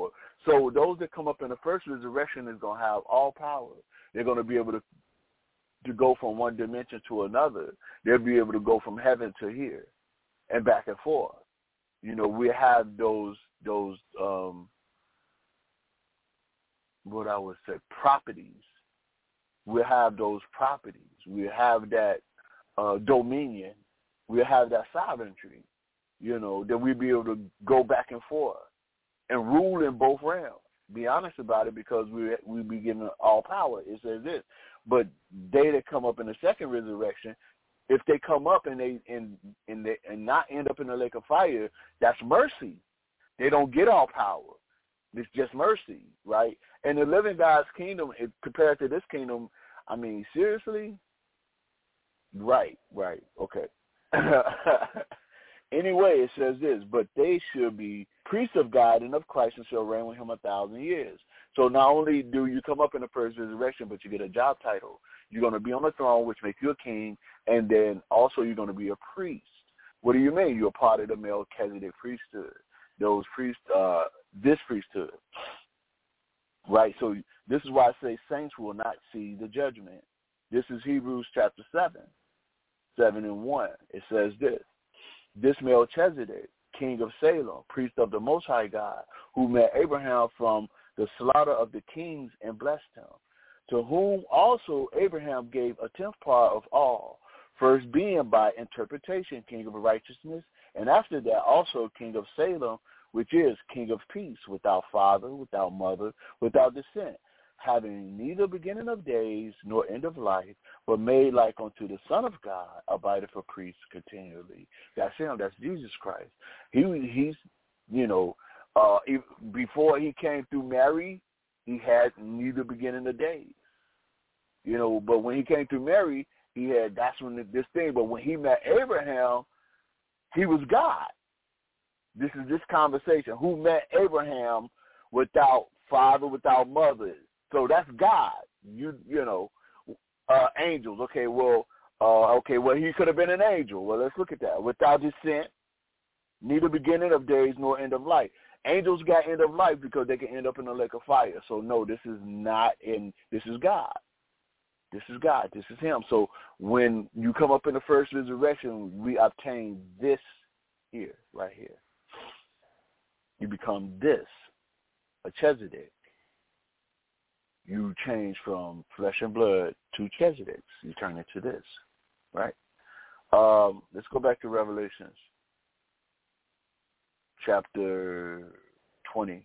So those that come up in the first resurrection is going to have all power. They're going to be able to go from one dimension to another. They'll be able to go from heaven to here and back and forth. You know, we have those what I would say, properties. We have those properties. We have that dominion. We have that sovereignty, you know, that we'll be able to go back and forth and rule in both realms. Be honest about it, because we be given all power. It says this. But they that come up in the second resurrection, if they come up and they not end up in the lake of fire, that's mercy. They don't get all power. It's just mercy, right? And the living God's kingdom, compared to this kingdom, I mean, seriously? Right, okay. Anyway, it says this, but they should be priests of God and of Christ and shall reign with him 1,000 years. So not only do you come up in the first resurrection, but you get a job title. You're going to be on the throne, which makes you a king, and then also you're going to be a priest. What do you mean? You're a part of the Melchizedek priesthood. Those priests, this priesthood. Right? So this is why I say saints will not see the judgment. This is Hebrews chapter 7:1. It says this Melchizedek, king of Salem, priest of the Most High God, who met Abraham from the slaughter of the kings and blessed him, to whom also Abraham gave a tenth part of all, first being by interpretation king of righteousness, and after that also king of Salem, which is king of peace, without father, without mother, without descent, having neither beginning of days nor end of life, but made like unto the Son of God, abideth a priest continually. That's him. That's Jesus Christ. He's, you know, before he came through Mary, he had neither beginning of days. You know, but when he came through Mary, he had, that's when this thing. But when he met Abraham, he was God. This is this conversation. Who met Abraham without father, without mother? So that's God. You know, angels. Okay, well, he could have been an angel. Well, let's look at that. Without descent, neither beginning of days nor end of life. Angels got end of life because they can end up in the lake of fire. So no, this is not this is God. This is God. This is him. So when you come up in the first resurrection, we obtain this here, right here. You become this, a Melchizedek. You change from flesh and blood to Melchizedek. You turn into this, right? Let's go back to Revelations, chapter 20,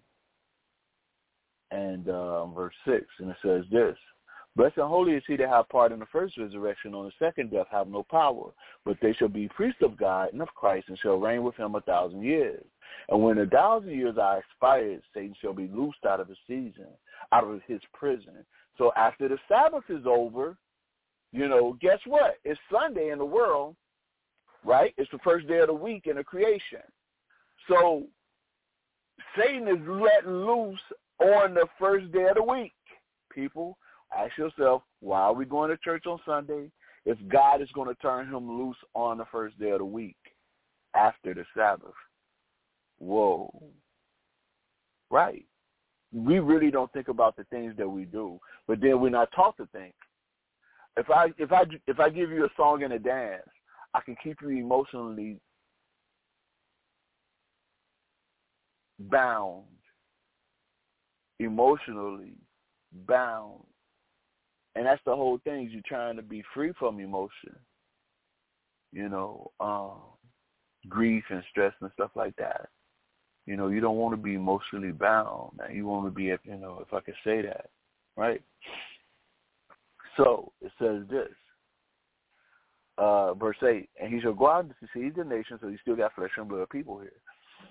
and verse 6, and it says this: Blessed and holy is he that have part in the first resurrection. On the second death have no power, but they shall be priests of God and of Christ, and shall reign with him 1,000 years. And when 1,000 years are expired, Satan shall be loosed out of his season, out of his prison. So after the Sabbath is over, you know, guess what? It's Sunday in the world, right? It's the first day of the week in the creation. So Satan is let loose on the first day of the week. People, ask yourself, why are we going to church on Sunday if God is going to turn him loose on the first day of the week after the Sabbath? Whoa. Right. We really don't think about the things that we do, but then we're not taught to think. If I give you a song and a dance, I can keep you emotionally bound. And that's the whole thing. You're trying to be free from emotion, you know, grief and stress and stuff like that. You know, you don't want to be emotionally bound. You want to be, you know, if I could say that, right? So it says this, verse 8, and he shall go out to seize the nations, so you still got flesh and blood people here,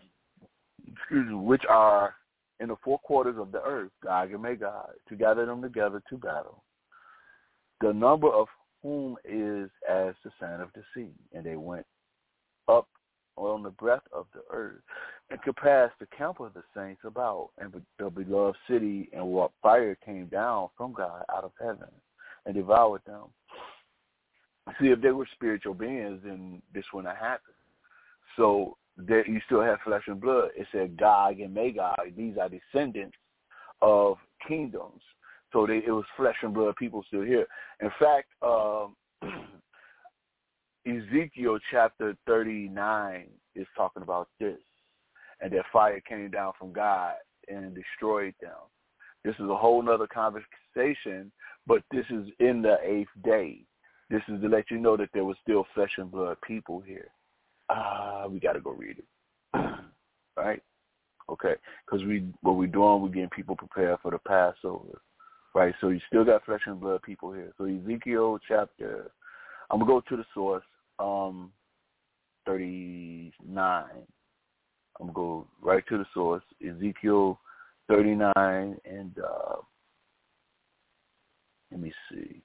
which are in the four quarters of the earth, Gog and Magog, to gather them together to battle, the number of whom is as the sand of the sea. And they went up on the breadth of the earth, and compassed the camp of the saints about, and the beloved city, and what fire came down from God out of heaven, and devoured them. See, if they were spiritual beings, then this wouldn't have happened. So that you still have flesh and blood. It said Gog and Magog. These are descendants of kingdoms. So it was flesh and blood people still here. In fact, Ezekiel chapter 39 is talking about this, and that fire came down from God and destroyed them. This is a whole nother conversation, but this is in the 8th day. This is to let you know that there was still flesh and blood people here. We got to go read it. Right? Okay. Because what we're doing, we're getting people prepared for the Passover. Right? So you still got flesh and blood people here. So Ezekiel chapter, I'm going to go to the source, 39. I'm going to go right to the source, Ezekiel 39, and let me see.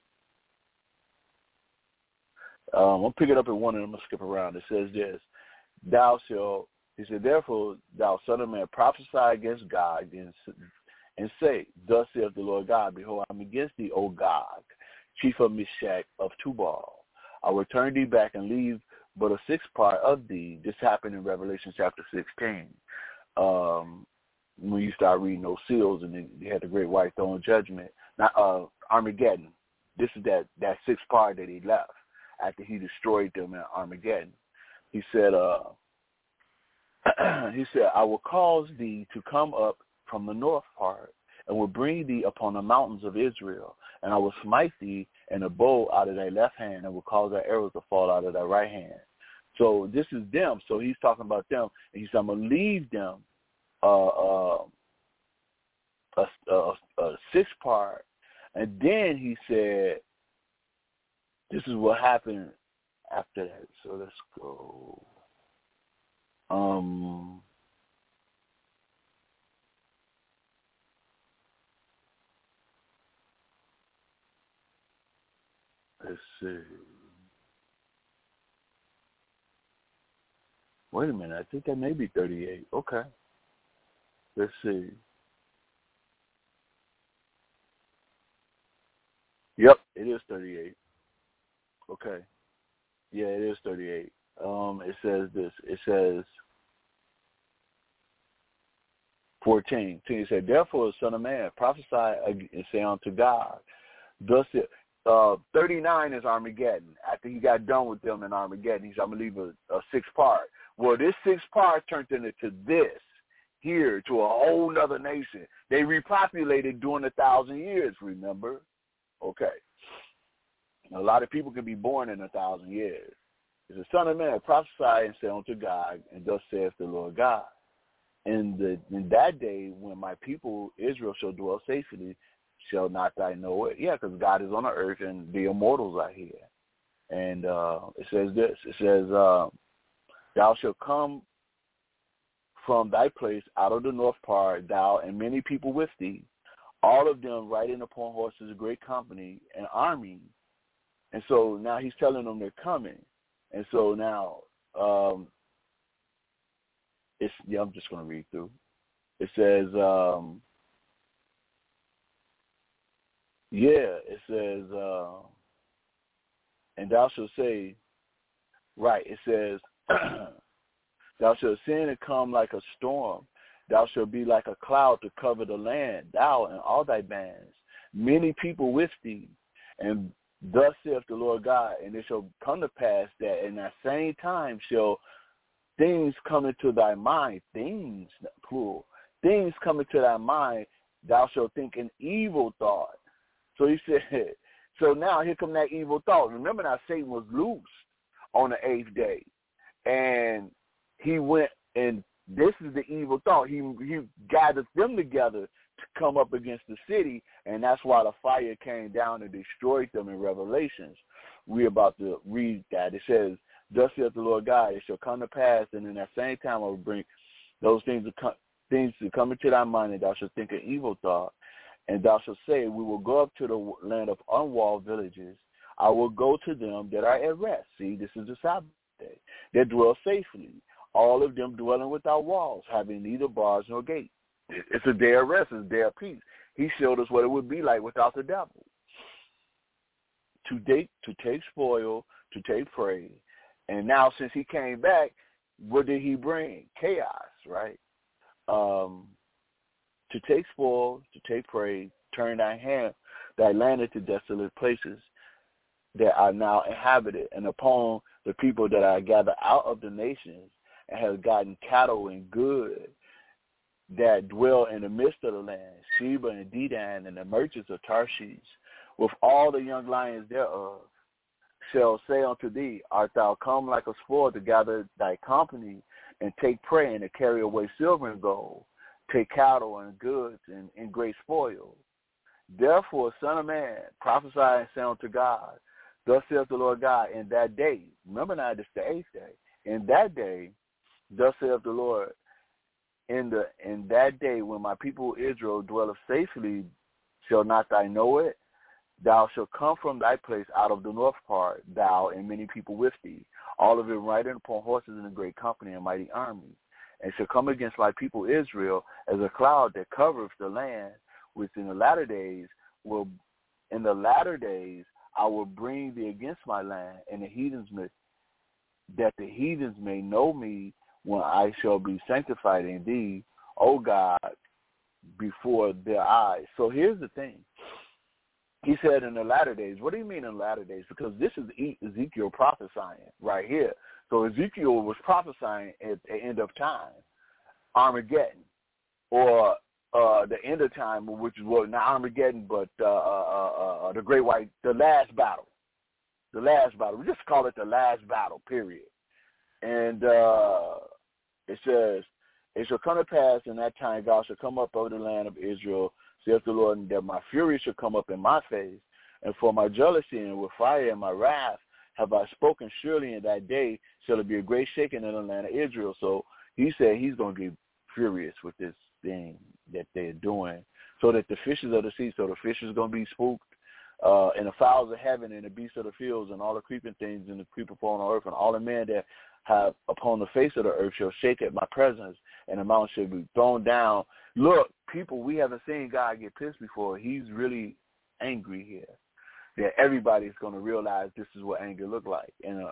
I'm going to pick it up at 1, and I'm going to skip around. It says this, thou shalt, he said, therefore, thou son of man, prophesy against God and say, thus saith the Lord God, behold, I'm against thee, O Gog, chief of Meshach of Tubal. I will turn thee back and leave but a sixth part of thee. This happened in Revelation chapter 16. When you start reading those seals, and then you had the great white throne judgment. Now, Armageddon. This is that sixth part that he left after he destroyed them at Armageddon. He said, I will cause thee to come up from the north part, and will bring thee upon the mountains of Israel, and I will smite thee and a bow out of thy left hand, and will cause thy arrows to fall out of thy right hand. So this is them. So he's talking about them, and he said, I'm going to leave them a sixth part. And then he said, this is what happened after that. So let's go. Let's see. Wait a minute. I think that may be 38. Okay. Let's see. Yep, it is 38. Okay. Yeah, it is 38. It says this. It says 14. It said, therefore, son of man, prophesy and say unto God, thus it, 39 is Armageddon. After he got done with them in Armageddon, he said, I'm going to leave a sixth part. Well, this sixth part turned into this here to a whole nother nation. They repopulated during 1,000 years, remember? Okay. A lot of people can be born in 1,000 years. It's a son of man, prophesy and say unto God, and thus saith the Lord God. In that day, when my people Israel shall dwell safely, shall not thy know it. Yeah, because God is on the earth and the immortals are here. And it says this. It says, thou shalt come from thy place out of the north part, thou and many people with thee, all of them riding upon horses, a great company, an army. And so now he's telling them they're coming. And so now I'm just going to read through. It says, it says, and thou shalt say, right, it says, thou shalt ascend and come like a storm. Thou shalt be like a cloud to cover the land, thou and all thy bands, many people with thee. And thus saith the Lord God, and it shall come to pass that in that same time shall things come into thy mind, things, plural, things come into thy mind, thou shalt think an evil thought. So he said, so now here come that evil thought. Remember now, Satan was loose on the 8th day. And he went, and this is the evil thought. He gathered them together to come up against the city, and that's why the fire came down and destroyed them in Revelations. We're about to read that. It says, thus saith the Lord God, it shall come to pass, and in that same time I will bring those things to come into thy mind, and thou shalt think an evil thought. And thou shalt say, we will go up to the land of unwalled villages. I will go to them that are at rest. See, this is the Sabbath day. That dwell safely, all of them dwelling without walls, having neither bars nor gate. It's a day of rest. It's a day of peace. He showed us what it would be like without the devil. To take spoil, to take prey. And now since he came back, what did he bring? Chaos, right? To take spoil, to take prey, turn thy land into desolate places that are now inhabited, and upon the people that are gathered out of the nations, and have gotten cattle and good that dwell in the midst of the land, Sheba and Dedan and the merchants of Tarshish, with all the young lions thereof, shall say unto thee, art thou come like a spoil to gather thy company, and take prey, and to carry away silver and gold, take cattle and goods and great spoil? Therefore, son of man, prophesy and say unto God, thus saith the Lord God, in that day, remember now, this is the 8th day, in that day, thus saith the Lord, in that day when my people Israel dwelleth safely, shall not thou know it? Thou shalt come from thy place out of the north part, thou and many people with thee, all of them riding upon horses in a great company and mighty army, and shall come against my people Israel as a cloud that covereth the land, which in the latter days I will bring thee against my land, and that the heathens may know me when I shall be sanctified in thee, O God, before their eyes. So here's the thing. He said in the latter days. What do you mean in the latter days? Because this is Ezekiel prophesying right here. So Ezekiel was prophesying at the end of time, Armageddon, or the end of time, which is not Armageddon, but the last battle. The last battle. We just call it the last battle, period. And it says, it shall come to pass in that time, God shall come up over the land of Israel, saith the Lord, and that my fury shall come up in my face, and for my jealousy and with fire and my wrath have I spoken. Surely in that day shall it be a great shaking in the land of Israel. So he said he's going to get furious with this thing that they're doing, so that the fishes of the sea, so the fish is going to be spooked, and the fowls of heaven and the beasts of the fields and all the creeping things and the creeping upon the earth and all the men that have upon the face of the earth shall shake at my presence, and the mountain shall be thrown down. Look, people, we haven't seen God get pissed before. He's really angry here. That everybody's going to realize this is what anger looked like. And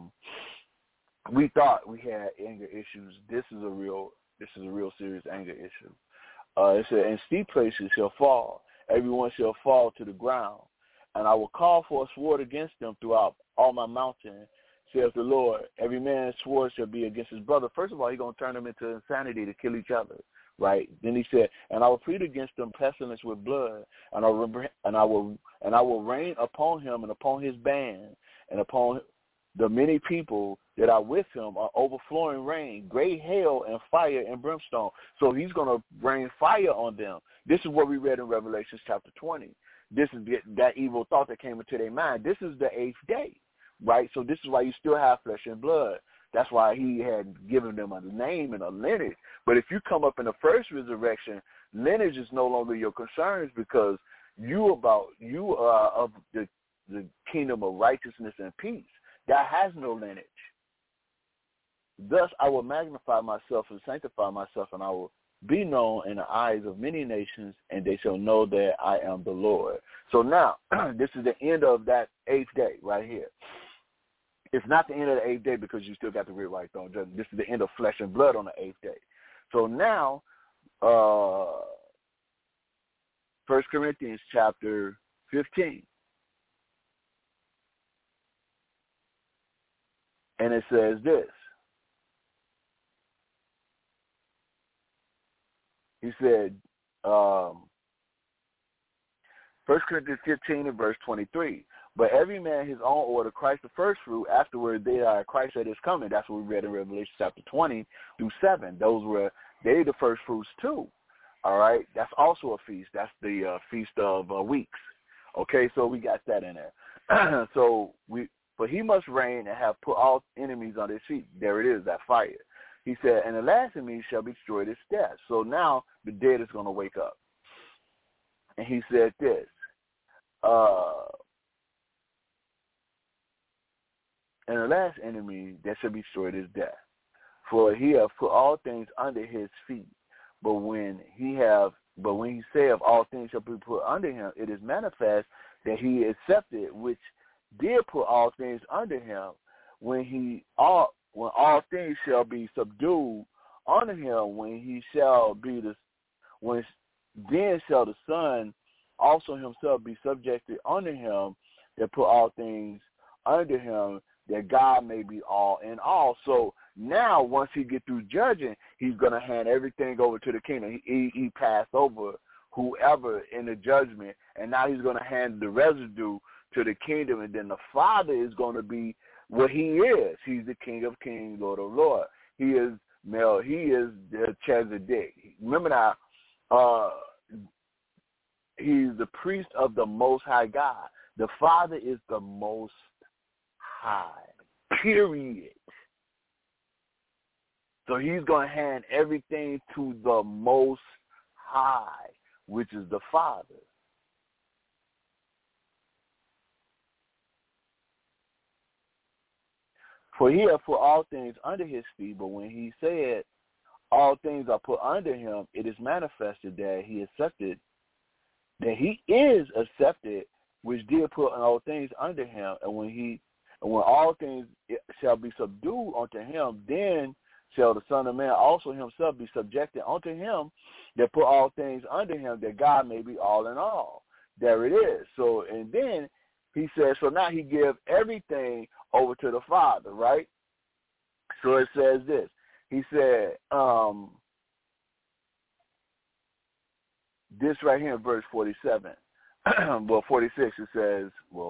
we thought we had anger issues. This is a real serious anger issue. It said, and steep places shall fall. Everyone shall fall to the ground. And I will call for a sword against them throughout all my mountains, saith the Lord. Every man's sword shall be against his brother. First of all, he's going to turn them into insanity to kill each other, right? Then he said, and I will plead against them pestilence with blood, and I will rain upon him and upon his band and upon the many people that are with him are overflowing rain, great hail and fire and brimstone. So he's going to rain fire on them. This is what we read in Revelation chapter 20. This is that evil thought that came into their mind. This is the 8th day, right? So this is why you still have flesh and blood. That's why he had given them a name and a lineage. But if you come up in the first resurrection, lineage is no longer your concerns, because you are of the kingdom of righteousness and peace. That has no lineage. Thus I will magnify myself and sanctify myself, and I will be known in the eyes of many nations, and they shall know that I am the Lord. So now, this is the end of that 8th day right here. It's not the end of the 8th day because you still got the real white throne judgment. This is the end of flesh and blood on the 8th day. So now, 1 Corinthians chapter 15. And it says this. He said, 1 Corinthians 15 and verse 23, but every man his own order, Christ the first fruit, afterward they are Christ that is coming. That's what we read in Revelation chapter 20 through 7. They the first fruits too. All right, that's also a feast. That's the Feast of Weeks. Okay, so we got that in there. But he must reign and have put all enemies on his feet. There it is, that fire. He said, and the last enemy shall be destroyed as death. So now the dead is going to wake up. And he said this, and the last enemy that shall be destroyed is death. For he hath put all things under his feet. But when he saith all things shall be put under him, it is manifest that he accepted which did put all things under him, when when all things shall be subdued unto him, when he shall be then shall the Son also himself be subjected unto him that put all things under him, that God may be all in all. So now, once he get through judging, he's going to hand everything over to the kingdom. He passed over whoever in the judgment, and now he's going to hand the residue to the kingdom, and then the Father is going to be what he is. He's the King of Kings, Lord of Lords. He is the Chazedek. Remember now, he's the priest of the Most High God. The Father is the Most High, period. So he's going to hand everything to the Most High, which is the Father. For he hath put all things under his feet, but when he said all things are put under him, it is manifested that he is accepted, which did put all things under him. And when all things shall be subdued unto him, then shall the Son of Man also himself be subjected unto him that put all things under him, that God may be all in all. There it is. So, and then he says, so now he gives everything over to the Father, right? So it says this. He said, this right here in verse 47. Well, 46, it says,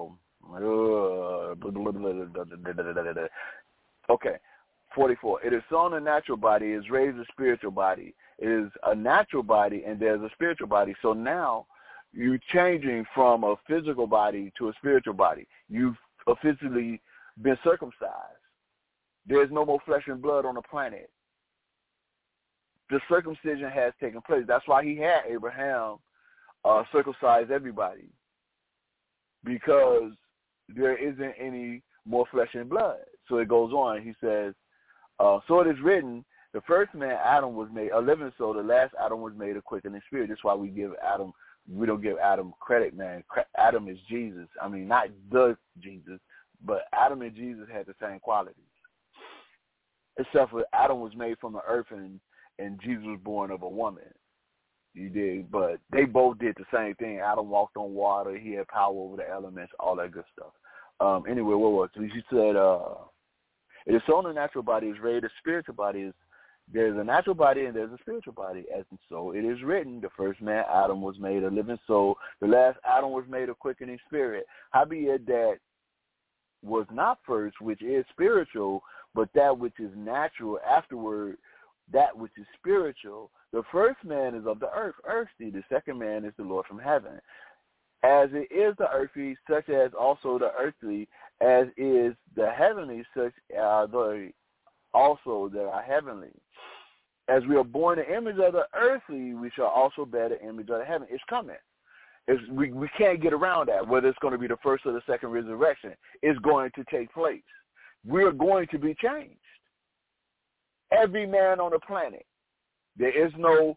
okay, 44. It is sown a natural body, is raised a spiritual body. It is a natural body, and there's a spiritual body. So now you're changing from a physical body to a spiritual body. You've officially been circumcised. There's no more flesh and blood on the planet. The circumcision has taken place. That's why he had Abraham circumcise everybody, because there isn't any more flesh and blood. So it goes on. He says, so it is written, the first man, Adam, was made a living soul. The last Adam was made a quickening spirit. That's why we don't give Adam credit, man. Adam is Jesus. I mean, not the Jesus, but Adam and Jesus had the same qualities. Except for Adam was made from the earth and Jesus was born of a woman. You did, but they both did the same thing. Adam walked on water. He had power over the elements, all that good stuff. Anyway, what was it? He said, it is sown a natural body, is raised a spiritual body. There's a natural body and there's a spiritual body. And so it is written, the first man, Adam, was made a living soul. The last Adam was made a quickening spirit. Howbeit that was not first, which is spiritual, but that which is natural afterward, that which is spiritual. The first man is of the earth, earthly. The second man is the Lord from heaven. As it is the earthly, such as also the earthly, as is the heavenly, such are the also that are heavenly. As we are born the image of the earthly, we shall also bear the image of the heaven. It's coming. We can't get around that, whether it's going to be the first or the second resurrection. It's going to take place. We're going to be changed. Every man on the planet. There is no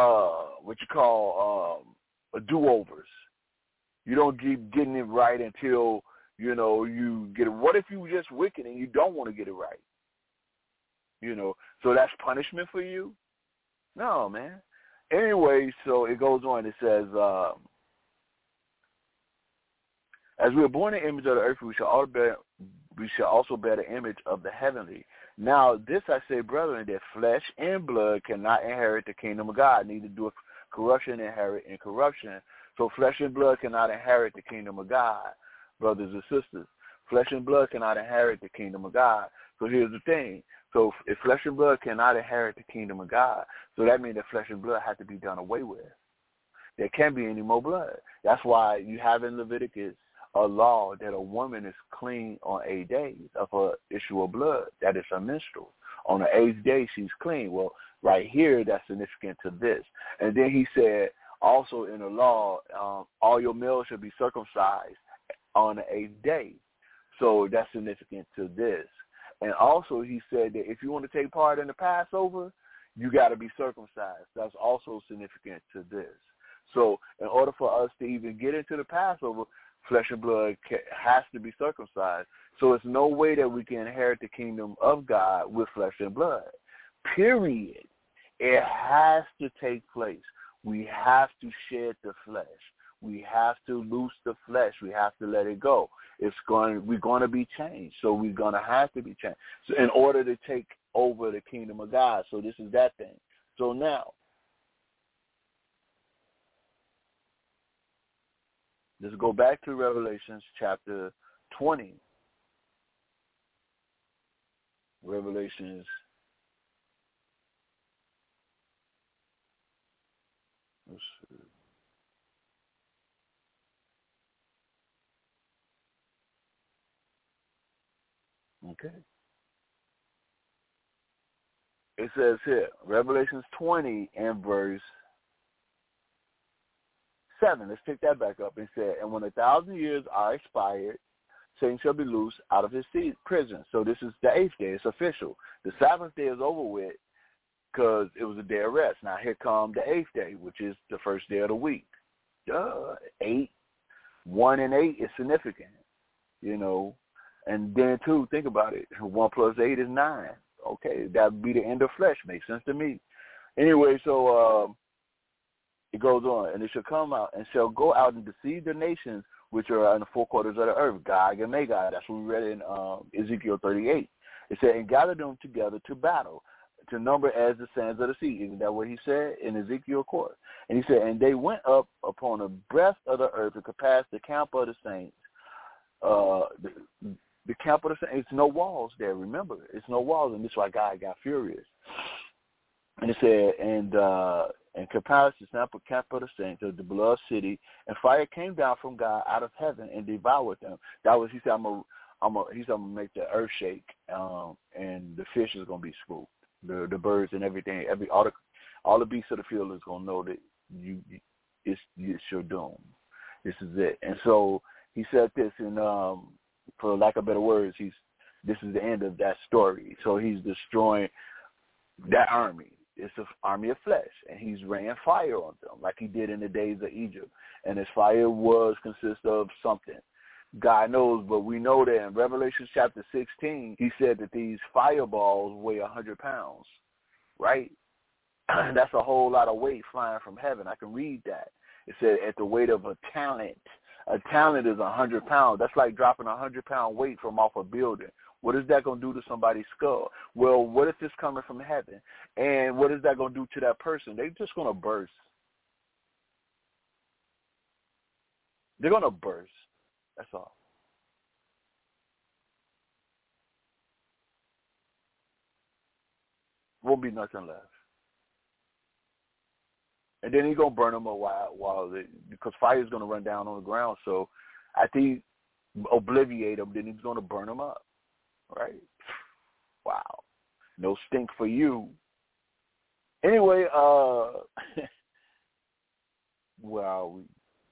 do-overs. You don't keep getting it right until, you get it. What if you were just wicked and you don't want to get it right? So that's punishment for you? No, man. Anyway, so it goes on. It says, as we are born in the image of the earth, we shall also bear the image of the heavenly. Now, this I say, brethren, that flesh and blood cannot inherit the kingdom of God, neither do corruption inherit incorruption. So flesh and blood cannot inherit the kingdom of God, brothers and sisters. Flesh and blood cannot inherit the kingdom of God. So here's the thing. So if flesh and blood cannot inherit the kingdom of God, so that means that flesh and blood have to be done away with. There can't be any more blood. That's why you have in Leviticus a law that a woman is clean on 8 days of her issue of blood. That is her menstrual. On the 8th day, she's clean. Well, right here, that's significant to this. And then he said, also in the law, all your males should be circumcised on the 8th day. So that's significant to this. And also he said that if you want to take part in the Passover, you got to be circumcised. That's also significant to this. So in order for us to even get into the Passover, flesh and blood has to be circumcised. So it's no way that we can inherit the kingdom of God with flesh and blood. Period. It has to take place. We have to shed the flesh. We have to loose the flesh. We have to let it go. We're going to be changed. So we're going to have to be changed so in order to take over the kingdom of God. So this is that thing. So now, let's go back to Revelation chapter 20. Revelations. Let's see. Okay. It says here, Revelations 20 and verse 7. Let's pick that back up. It said, and when 1,000 years are expired, Satan shall be loosed out of his prison. So this is the 8th day. It's official. The 7th day is over with because it was a day of rest. Now here comes the 8th day, which is the first day of the week. 8, 1 and 8 is significant, you know. And then, too, think about it. 1 plus 8 is 9. Okay, that would be the end of flesh. Makes sense to me. Anyway, so it goes on. And it shall come out and shall go out and deceive the nations which are in the four quarters of the earth, Gog and Magog. That's what we read in Ezekiel 38. It said, and gather them together to battle, to number as the sands of the sea. Isn't that what he said in Ezekiel court? And he said, and they went up upon the breadth of the earth and compassed the camp of the saints. The camp of the saints, it's no walls there, remember. It's no walls, and this is why God got furious. And it said, and compassed the camp of the saints of the beloved city, and fire came down from God out of heaven and devoured them. That was, he said, he's gonna make the earth shake, and the fish is gonna be spooked. The birds and everything, all the beasts of the field is gonna know that it's your doom. This is it. And so he said this, and for lack of better words, this is the end of that story. So he's destroying that army. It's an army of flesh, and he's raining fire on them like he did in the days of Egypt. And his fire consists of something. God knows, but we know that in Revelation chapter 16, he said that these fireballs weigh 100 pounds, right? That's a whole lot of weight flying from heaven. I can read that. It said at the weight of a talent. A talent is 100 pounds. That's like dropping 100-pound weight from off a building. What is that going to do to somebody's skull? Well, what if it's coming from heaven? And what is that going to do to that person? They're just going to burst. They're going to burst. That's all. Won't be nothing left. And then he's going to burn them a while because fire is going to run down on the ground. So after he obliviate them, then he's going to burn them up. Right? Wow. No stink for you. Anyway, where are we?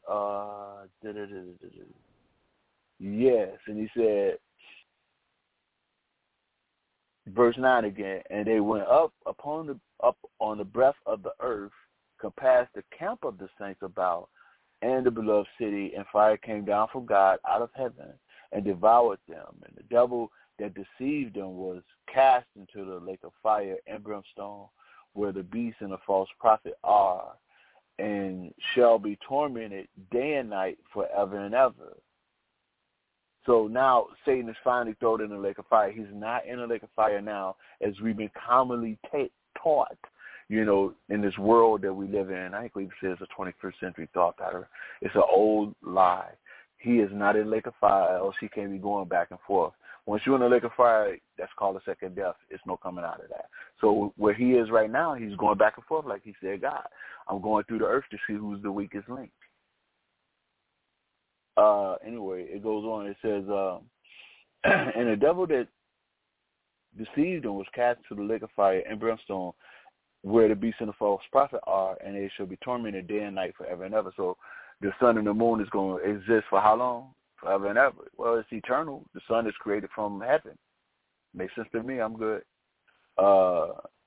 Yes, and he said, verse 9 again, and they went up on the breadth of the earth, compassed the camp of the saints about, and the beloved city, and fire came down from God out of heaven and devoured them. And the devil that deceived them was cast into the lake of fire and brimstone, where the beast and the false prophet are, and shall be tormented day and night forever and ever. So now Satan is finally thrown in the lake of fire. He's not in the lake of fire now, as we've been commonly taught, you know, in this world that we live in. I think we say it's a 21st century thought pattern. It's an old lie. He is not in the lake of fire, else he can't be going back and forth. Once you're in the lake of fire, that's called a second death. It's no coming out of that. So where he is right now, he's going back and forth like he said, God, I'm going through the earth to see who's the weakest link. Anyway, it goes on. It says, and the devil that deceived them was cast to the lake of fire and brimstone, where the beast and the false prophet are, and they shall be tormented day and night forever and ever. So the sun and the moon is going to exist for how long? Forever and ever. Well, it's eternal. The sun is created from heaven. Makes sense to me. I'm good.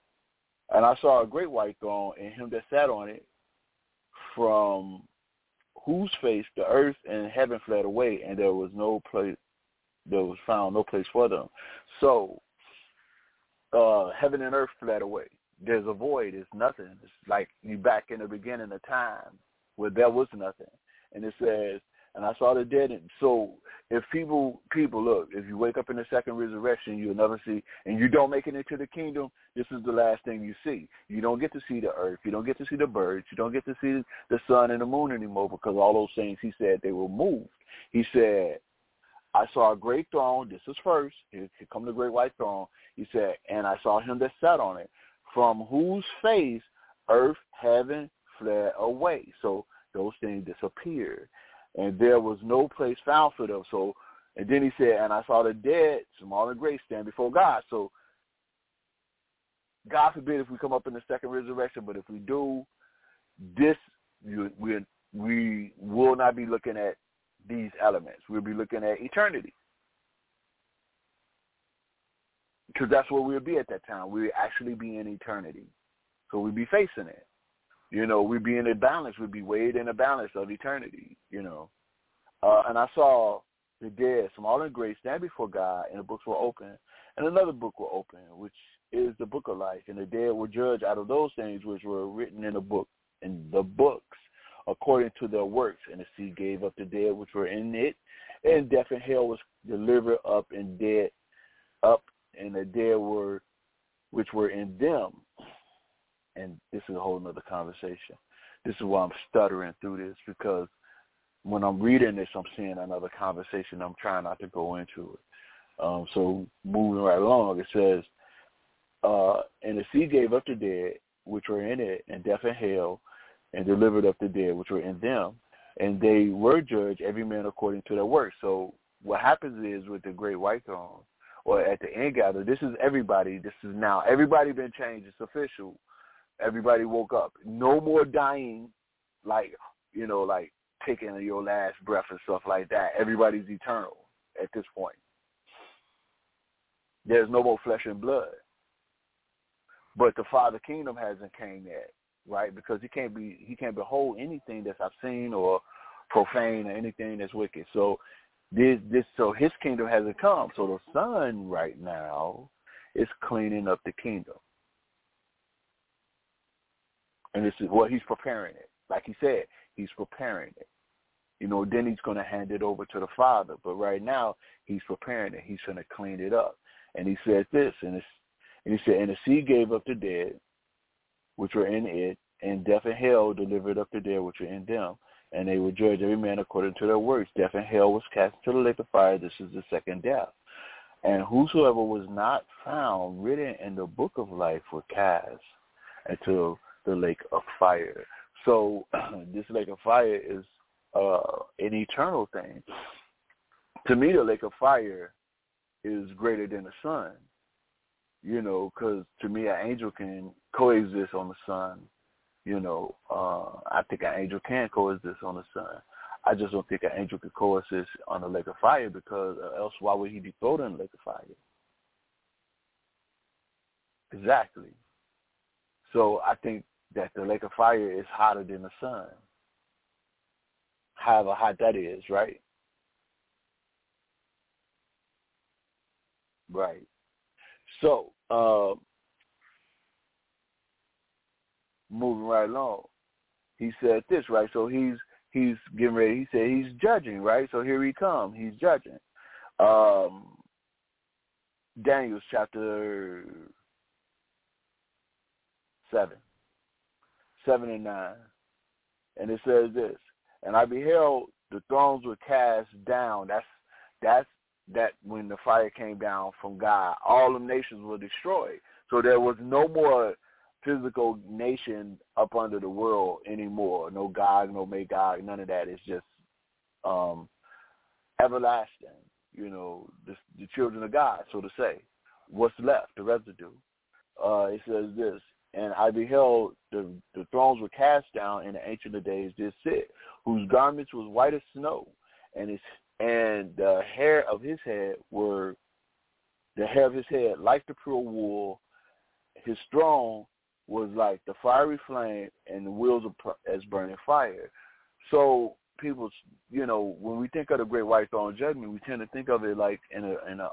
And I saw a great white throne, and him that sat on it, from whose face the earth and heaven fled away, and there was found no place for them. So heaven and earth fled away. There's a void. It's nothing. It's like you back in the beginning of time where there was nothing. And it says, and I saw the dead. And so if people look, if you wake up in the second resurrection, you'll never see, and you don't make it into the kingdom, this is the last thing you see. You don't get to see the earth. You don't get to see the birds. You don't get to see the sun and the moon anymore, because all those things, he said, they were moved. He said, I saw a great throne. This is first. Here come the great white throne. He said, and I saw him that sat on it, from whose face earth, heaven fled away. So those things disappeared, and there was no place found for them. So, and then he said, and I saw the dead, small and great, stand before God. So God forbid if we come up in the second resurrection, but if we do, we will not be looking at these elements. We'll be looking at eternity, because that's where we'll be at that time. We'll actually be in eternity. So we'll be facing it. We'll be in a balance. We'll be weighed in a balance of eternity, And I saw the dead, small and great, stand before God, and the books were open. And another book were open, which is the book of life. And the dead were judged out of those things which were written in the books, according to their works. And the sea gave up the dead which were in it, and death and hell was delivered up, and the dead which were in them. And this is a whole nother conversation. This is why I'm stuttering through this, because when I'm reading this, I'm seeing another conversation. I'm trying not to go into it. So moving right along, it says, and the sea gave up the dead which were in it, and death and hell, and delivered up the dead which were in them, and they were judged, every man according to their work. So what happens is, with the great white throne, or at the end gather, this is everybody. This is now everybody been changed. It's official. Everybody woke up. No more dying, like taking your last breath and stuff like that. Everybody's eternal at this point. There's no more flesh and blood. But the Father Kingdom hasn't came yet, right? Because he can't behold anything that's obscene or profane or anything that's wicked. So so his kingdom hasn't come. So the Son right now is cleaning up the kingdom. And this is what he's preparing it. Like he said, he's preparing it. Then he's going to hand it over to the Father. But right now, he's preparing it. He's going to clean it up. And he said this, and he said, and the sea gave up the dead, which were in it, and death and hell delivered up the dead, which were in them. And they were judged, every man according to their works. Death and hell was cast into the lake of fire. This is the second death. And whosoever was not found written in the book of life were cast into the lake of fire. So this lake of fire is an eternal thing. To me, the lake of fire is greater than the sun, because to me, an angel can coexist on the sun. I think an angel can coexist on the sun. I just don't think an angel could coexist on the lake of fire, because else why would he be thrown in the lake of fire? Exactly. So I think that the lake of fire is hotter than the sun. However hot that is, right? Right. So, moving right along, he said this, right? So he's getting ready. He said he's judging, right? So here he comes. He's judging. Daniel chapter 7 and 9. And it says this, and I beheld the thrones were cast down. That's when the fire came down from God, all the nations were destroyed. So there was no more physical nation up under the world anymore. No Gog, no Magog, none of that. It's just everlasting, the children of God, so to say. What's left, the residue. It says this, and I beheld the thrones were cast down, and the Ancient of Days did sit, whose garments was white as snow, and the hair of his head like the pure wool. His throne was like the fiery flame, and the wheels as burning fire. So people, when we think of the great white throne judgment, we tend to think of it like in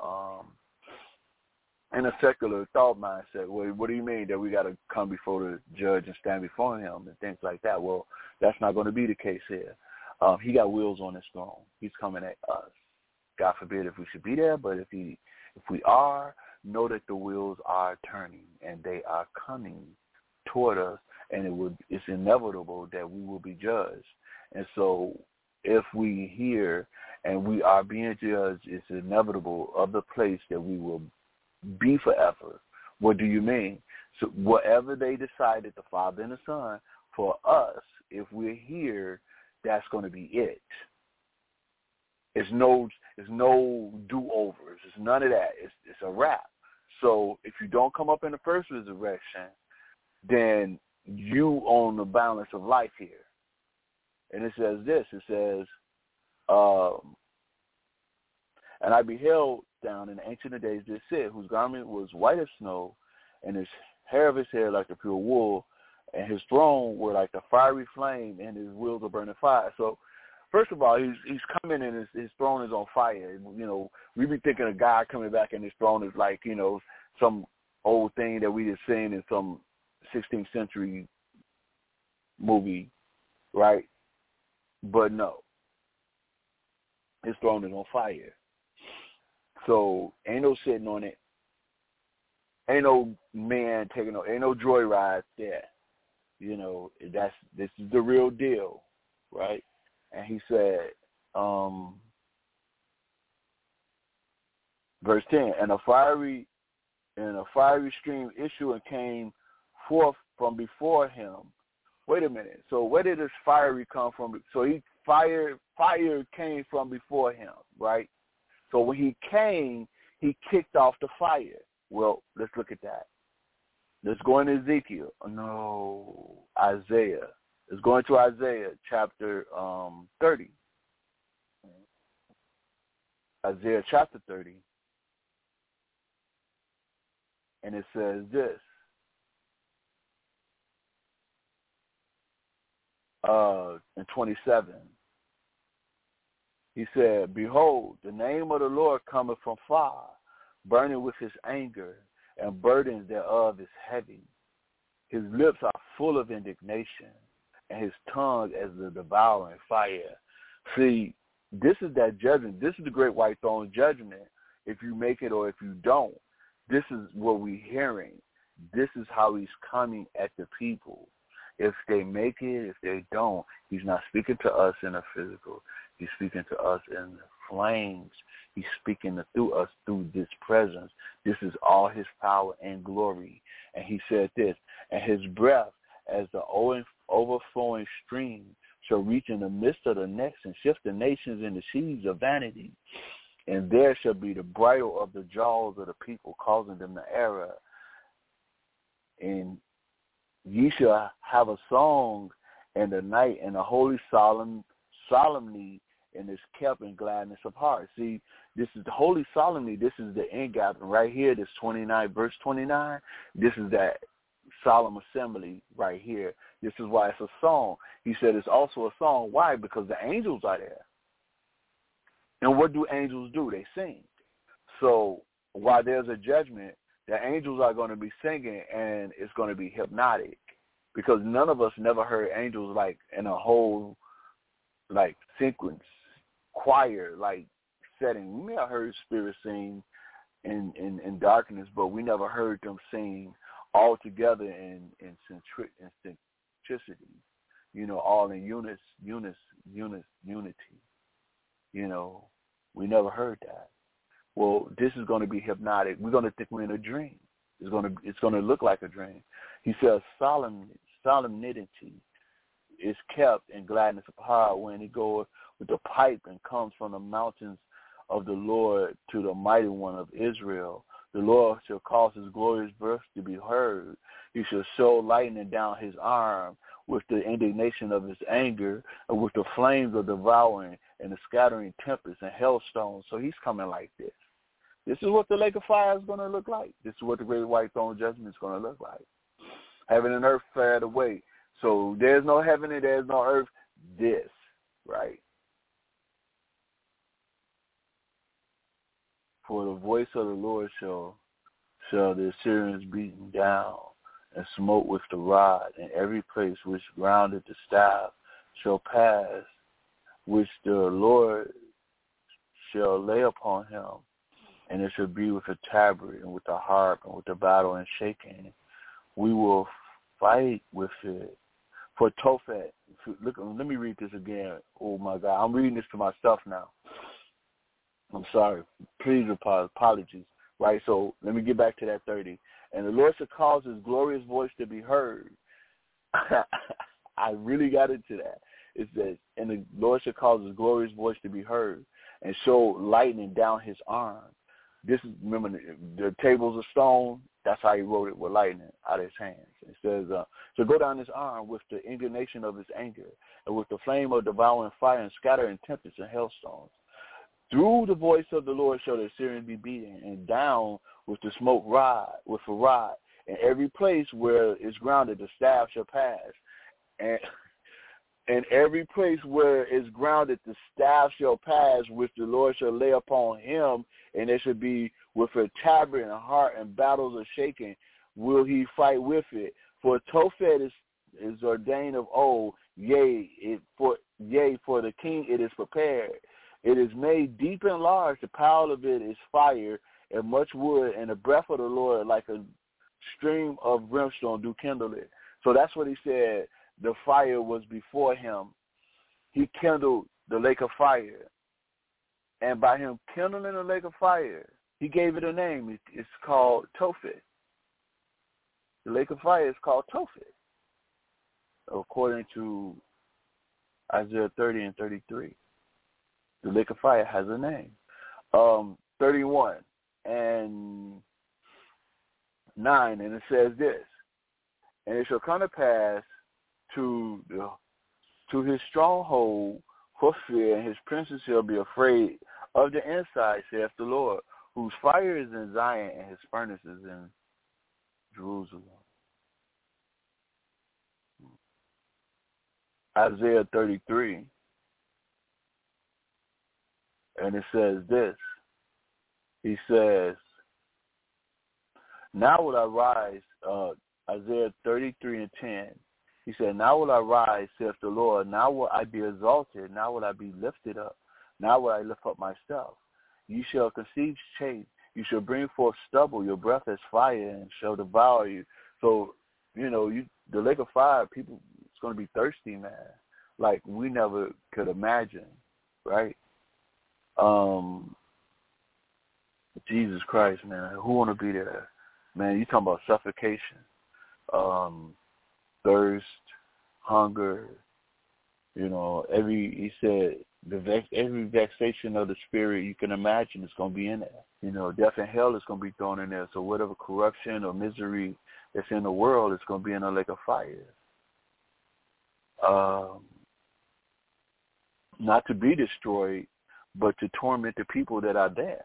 a secular thought mindset. Well, what do you mean that we got to come before the judge and stand before him and things like that? Well, that's not going to be the case here. He got wheels on his throne. He's coming at us. God forbid if we should be there, but if we are, know that the wheels are turning and they are coming toward us, and it's inevitable that we will be judged. And so if we hear and we are being judged, it's inevitable of the place that we will be forever. What do you mean? So whatever they decided, the Father and the Son, for us, if we're here, that's going to be it. It's no do-overs. It's none of that. It's a wrap. So if you don't come up in the first resurrection, then you own the balance of life here. And it says this. It says, and I beheld down in the Ancient of Days this Sid, whose garment was white as snow, and his hair of his head like the pure wool, and his throne were like the fiery flame, and his wheels are burning fire. So, first of all, he's coming and his throne is on fire. We be thinking a guy coming back and his throne is like, some old thing that we just seen in some 16th century movie, right? But no, his throne is on fire. So ain't no sitting on it. Ain't no man taking ain't no joyride there. This is the real deal, right? And he said, verse 10, and a fiery stream issued and came forth from before him. Wait a minute. So where did this fiery come from? So fire came from before him, right? So when he came, he kicked off the fire. Well, let's look at that. Let's go into Ezekiel. No, Isaiah. Let's go into Isaiah chapter 30. Isaiah chapter 30. And it says this. In 27. He said, behold, the name of the Lord cometh from far, burning with his anger, and burdens thereof is heavy. His lips are full of indignation, and his tongue as the devouring fire. See, this is that judgment. This is the great white throne judgment. If you make it or if you don't, this is what we're hearing. This is how he's coming at the people. If they make it, if they don't, he's not speaking to us in the physical. He's speaking to us in the flames. He's speaking through us through this presence. This is all his power and glory. And he said this, and his breath as the overflowing stream shall reach in the midst of the necks and shift the nations in the seas of vanity. And there shall be the bridle of the jaws of the people, causing them to err. And ye shall have a song in the night, and a holy solemnity, and is kept in gladness of heart. See, this is the holy solemnity. This is the end gathering right here. This 29, verse 29. This is that solemn assembly right here. This is why it's a song. He said it's also a song. Why? Because the angels are there. And what do angels do? They sing. So while there's a judgment, the angels are going to be singing, and it's going to be hypnotic, because none of us never heard angels like in a whole like sequence choir like setting. We may have heard spirits sing in darkness, but we never heard them sing all together in centricity. All in unity. We never heard that. Well, this is going to be hypnotic. We're going to think we're in a dream. It's going to look like a dream. He says solemnity is kept in gladness of heart when he goes with the pipe and comes from the mountains of the Lord to the mighty one of Israel. The Lord shall cause his glorious birth to be heard. He shall show lightning down his arm with the indignation of his anger, and with the flames of devouring and the scattering tempests and hailstones. So he's coming like this. This is what the lake of fire is going to look like. This is what the great white throne judgment is going to look like. Heaven and earth fared away. So there's no heaven and there's no earth. This right? For the voice of the Lord shall the Assyrians beaten down and smote with the rod, and every place which grounded the staff shall pass, which the Lord shall lay upon him, and it shall be with a tabret and with a harp and with a battle and shaking. We will fight with it. For Tophet, look, let me read this again. Oh my God, I'm reading this to myself now. I'm sorry. Please apologies. Right, so let me get back to that 30. And the Lord shall cause his glorious voice to be heard. I really got into that. It says, and the Lord shall cause his glorious voice to be heard and show lightning down his arm. This is, remember, the tables of stone, that's how he wrote it, with lightning out of his hands. It says, so go down his arm with the indignation of his anger and with the flame of devouring fire and scattering tempests and hailstones. Through the voice of the Lord shall the Assyrians be beaten, and down with the smoke rod, with a rod. And every place where it's grounded, the staff shall pass. And every place where it's grounded, the staff shall pass, which the Lord shall lay upon him, and it shall be with a tabret and heart and battles of shaking, will he fight with it. For Tophet is ordained of old, for the king it is prepared. It is made deep and large. The power of it is fire and much wood, and the breath of the Lord like a stream of brimstone do kindle it. So that's what he said. The fire was before him. He kindled the lake of fire. And by him kindling the lake of fire, he gave it a name. It's called Tophet. The lake of fire is called Tophet, according to Isaiah 30 and 33. The lake of fire has a name. 31 and 9, and it says this, and it shall come to pass to his stronghold for fear, and his princes shall be afraid of the inside, saith the Lord, whose fire is in Zion and his furnace is in Jerusalem. Isaiah 33. And it says this. He says, now will I rise, Isaiah 33 and 10. He said, now will I rise, saith the Lord. Now will I be exalted. Now will I be lifted up. Now will I lift up myself. You shall conceive shame. You shall bring forth stubble. Your breath is fire and shall devour you. So, the lake of fire, people, it's going to be thirsty, man. Like we never could imagine, right? Jesus Christ, man, who want to be there? Man, you talking about suffocation, thirst, hunger, he said, every vexation of the spirit you can imagine is going to be in there. Death and hell is going to be thrown in there. So whatever corruption or misery that's in the world is going to be in a lake of fire. Not to be destroyed, but to torment the people that are there.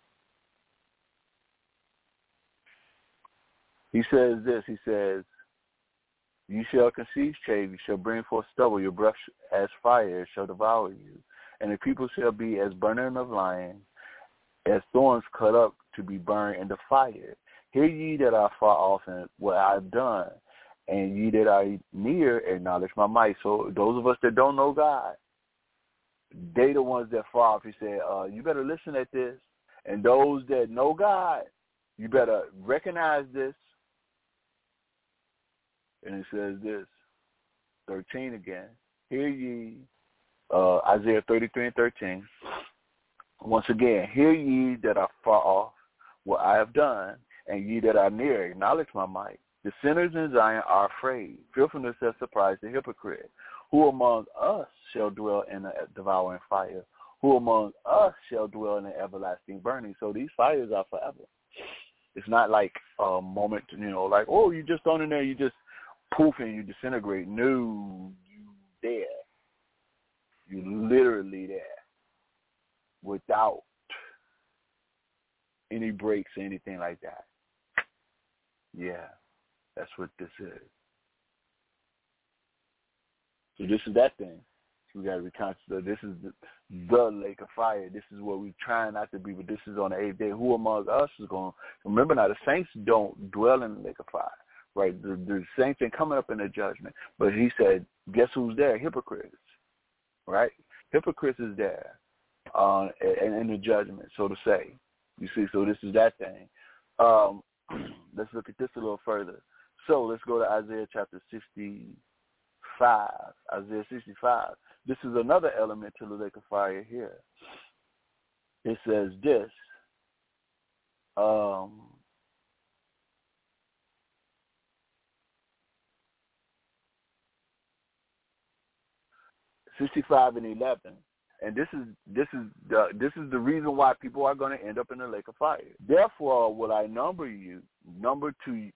He says this, he says, you shall conceive shame, you shall bring forth stubble, your breath as fire shall devour you. And the people shall be as burning of lions, as thorns cut up to be burned in the fire. Hear ye that are far off and what I have done, and ye that are near acknowledge my might. So those of us that don't know God, they the ones that far off. He said, you better listen at this. And those that know God, you better recognize this. And it says this, 13 again. Hear ye, Isaiah 33 and 13. Once again, hear ye that are far off what I have done, and ye that are near acknowledge my might. The sinners in Zion are afraid. Fearfulness has surprised the hypocrite. Who among us shall dwell in the devouring fire? Who among us shall dwell in the everlasting burning? So these fires are forever. It's not like a moment, like, oh, you just thrown in there, you just poof and you disintegrate. No, you there. You literally there without any breaks or anything like that. Yeah, that's what this is. So this is that thing. We got to be conscious of this is the lake of fire. This is what we're trying not to be, but this is on the 8th day. Who among us is going to remember now? The saints don't dwell in the lake of fire, right? The saints ain't coming up in the judgment. But he said, guess who's there? Hypocrites, right? Hypocrites is there in the judgment, so to say. You see, so this is that thing. Let's look at this a little further. So let's go to Isaiah chapter 65. Isaiah 65. This is another element to the lake of fire here. It says this. 65 and 11. And this is the reason why people are going to end up in the lake of fire. Therefore, will I number you to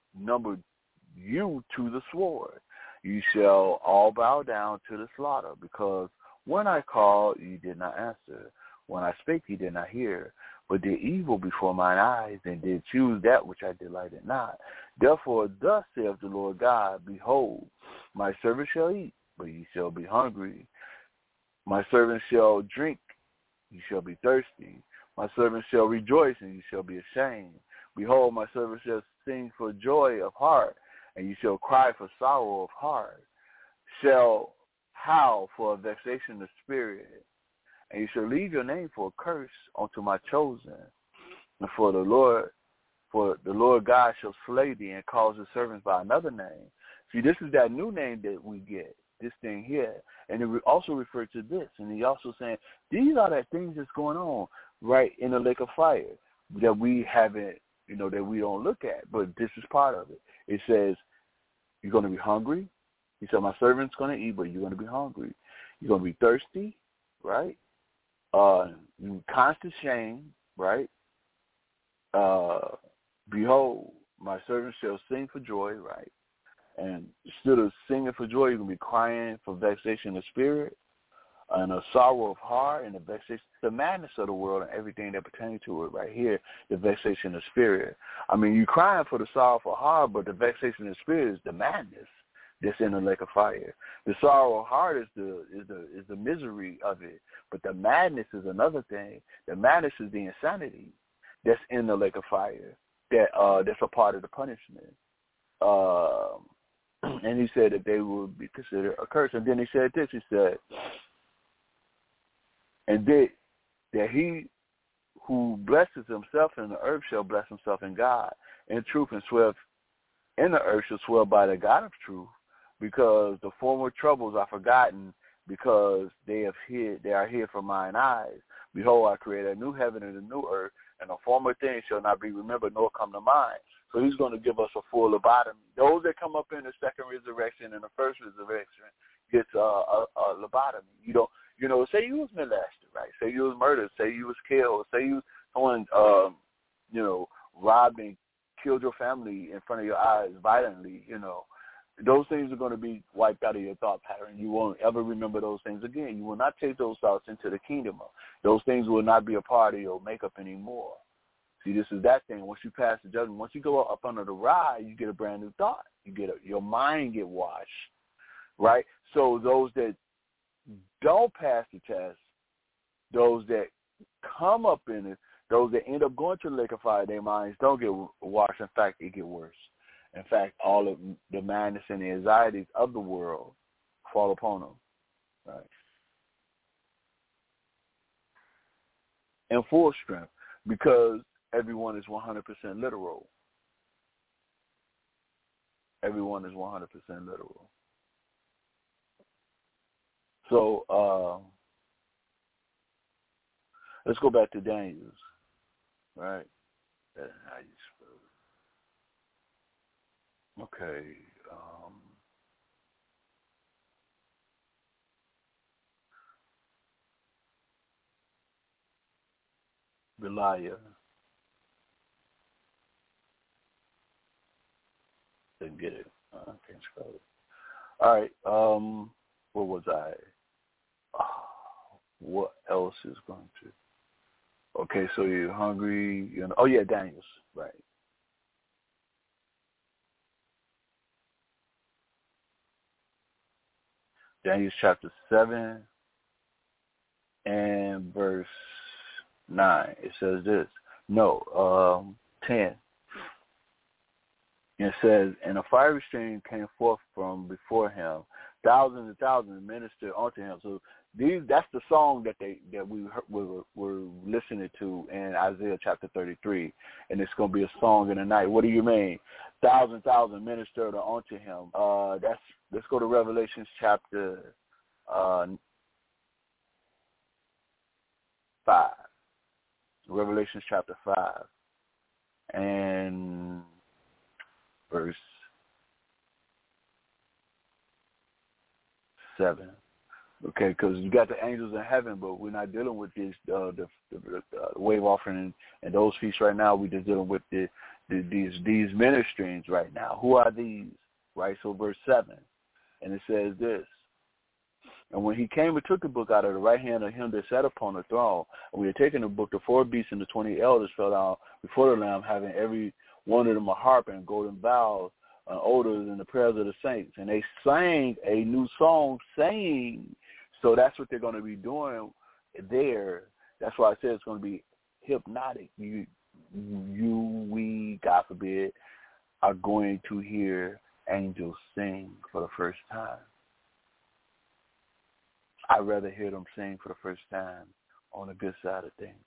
the sword. You shall all bow down to the slaughter, because when I called, you did not answer. When I spake, you did not hear, but did evil before mine eyes, and did choose that which I delighted not. Therefore, thus saith the Lord God, behold, my servant shall eat, but ye shall be hungry. My servant shall drink, ye shall be thirsty. My servant shall rejoice, and ye shall be ashamed. Behold, my servant shall sing for joy of heart, and you shall cry for sorrow of heart, shall howl for a vexation of spirit, and you shall leave your name for a curse unto my chosen. And for the Lord God shall slay thee and cause his servants by another name. See, this is that new name that we get, this thing here. And it also referred to this. And he also saying, these are the things that's going on right in the lake of fire that we haven't, that we don't look at. But this is part of it. It says, you're going to be hungry. He said, my servant's going to eat, but you're going to be hungry. You're going to be thirsty, right? Constant shame, right? Behold, my servant shall sing for joy, right? And instead of singing for joy, you're going to be crying for vexation of spirit and a sorrow of heart and the vexation, the madness of the world and everything that pertains to it right here, the vexation of spirit. I mean, you're crying for the sorrowful heart, but the vexation of spirit is the madness that's in the lake of fire. The sorrow of heart is the misery of it, but the madness is another thing. The madness is the insanity that's in the lake of fire that's a part of the punishment. And he said that they would be considered a curse. And then he said this, he said, and that he who blesses himself in the earth shall bless himself in God. In truth and swear in the earth shall swear by the God of truth, because the former troubles are forgotten, because they are hid from mine eyes. Behold, I create a new heaven and a new earth, and the former things shall not be remembered nor come to mind. So he's going to give us a full lobotomy. Those that come up in the second resurrection and the first resurrection gets a lobotomy. Say you was molested, right? Say you was murdered. Say you was killed. Say you someone, robbed and killed your family in front of your eyes violently. Those things are going to be wiped out of your thought pattern. You won't ever remember those things again. You will not take those thoughts into the kingdom. Those things will not be a part of your makeup anymore. See, this is that thing. Once you pass the judgment, once you go up under the rod, you get a brand new thought. Your mind get washed, right? So those that don't pass the test, those that come up in it, those that end up going to the lake of fire, their minds don't get washed. In fact, it get worse. In fact, all of the madness and the anxieties of the world fall upon them, right? In full strength, because everyone is 100% literal. Everyone is 100% literal. So let's go back to Daniel's, right? Okay. Belial. Didn't get it. I can't spell it. All right. Where was I? What else is going to? Okay, so you're hungry. Oh yeah, Daniel's, right? Daniel chapter 7 and verse 9. It says this. 10. It says, and a fiery stream came forth from before him. Thousands and thousands ministered unto him. So that's the song that we were listening to in Isaiah chapter 33, and it's going to be a song in the night. What do you mean? Thousands ministered unto him. Let's go to Revelation chapter 5. Revelation chapter 5 and verse 7. Okay, because you got the angels in heaven, but we're not dealing with this the wave offering and those feasts right now. We're just dealing with these ministries right now. Who are these? Right. So verse 7, and it says this. And when he came and took the book out of the right hand of him that sat upon the throne, and we had taken the book, the 4 beasts and the 20 elders fell down before the Lamb, having every one of them a harp and golden bowls, odors, and the prayers of the saints. And they sang a new song, saying. So that's what they're going to be doing there. That's why I said it's going to be hypnotic. We, God forbid, are going to hear angels sing for the first time. I'd rather hear them sing for the first time on the good side of things.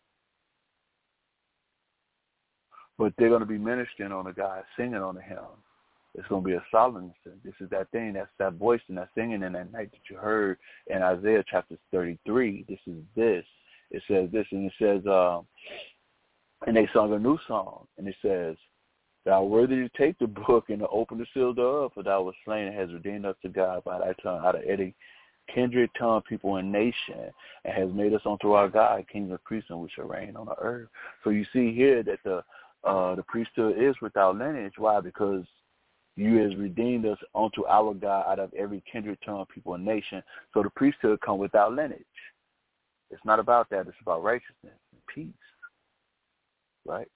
But they're going to be ministering on the God, singing on the hymn. It's going to be a solemn. This is that thing, that's that voice and that singing in that night that you heard in Isaiah chapter 33. This is this. It says this, and it says, and they sung a new song, and it says, thou worthy to take the book and to open the seal thereof, for thou wast slain and hast redeemed us to God by thy tongue out of every kindred, tongue, people, and nation, and has made us unto our God, kings and priests, and we shall reign on the earth. So you see here that the priesthood is without lineage. Why? Because you has redeemed us unto our God out of every kindred, tongue, people, and nation. So the priesthood come without lineage. It's not about that. It's about righteousness and peace, right?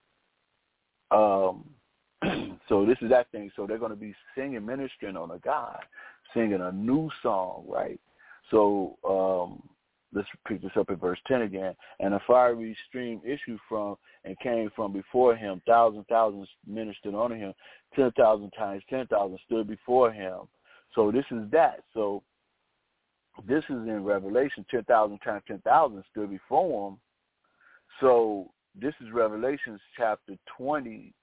So this is that thing. So they're going to be singing, ministering on a God, singing a new song, right? So let's pick this up at verse 10 again. And a fiery stream issued from and came from before him. Thousands ministered unto him. 10,000 times 10,000 stood before him. So this is that. So this is in Revelation. 10,000 times 10,000 stood before him. So this is Revelation chapter 20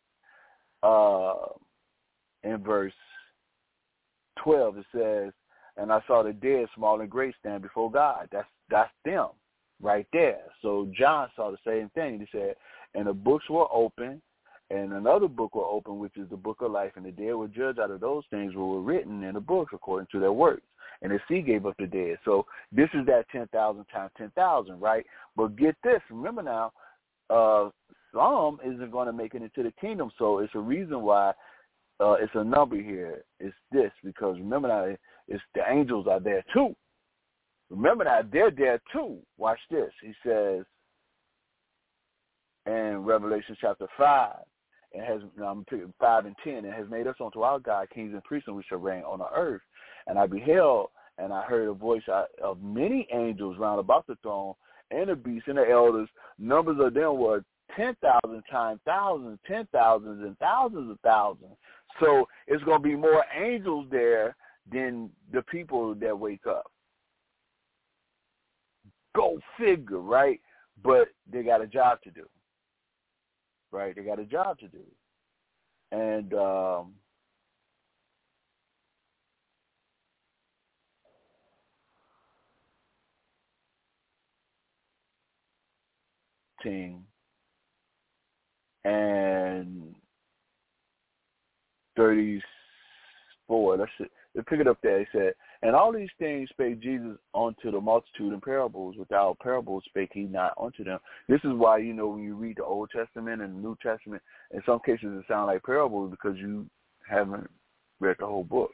in verse 12. It says, and I saw the dead, small and great, stand before God. That's them right there. So John saw the same thing. He said, and the books were open, and another book were open, which is the book of life, and the dead were judged out of those things which were written in the books according to their works. And the sea gave up the dead. So this is that 10,000 times 10,000, right? But get this. Remember now, some isn't going to make it into the kingdom. So it's a reason why it's a number here. It's this, because remember now, it's the angels are there too. Remember that they're there too. Watch this. He says in Revelation chapter 5, it has 5 and 10, it has made us unto our God kings and priests, and we shall reign on the earth. And I beheld, and I heard a voice of many angels round about the throne, and the beasts and the elders. Numbers of them were 10,000 times thousands, 10,000s and thousands of thousands. So it's going to be more angels there than the people that wake up. Go figure, right? But they got a job to do, right? They got a job to do. And and 34. Let's pick it up there. He said, and all these things spake Jesus unto the multitude in parables. Without parables spake he not unto them. This is why, you know, when you read the Old Testament and the New Testament, in some cases it sounds like parables because you haven't read the whole book.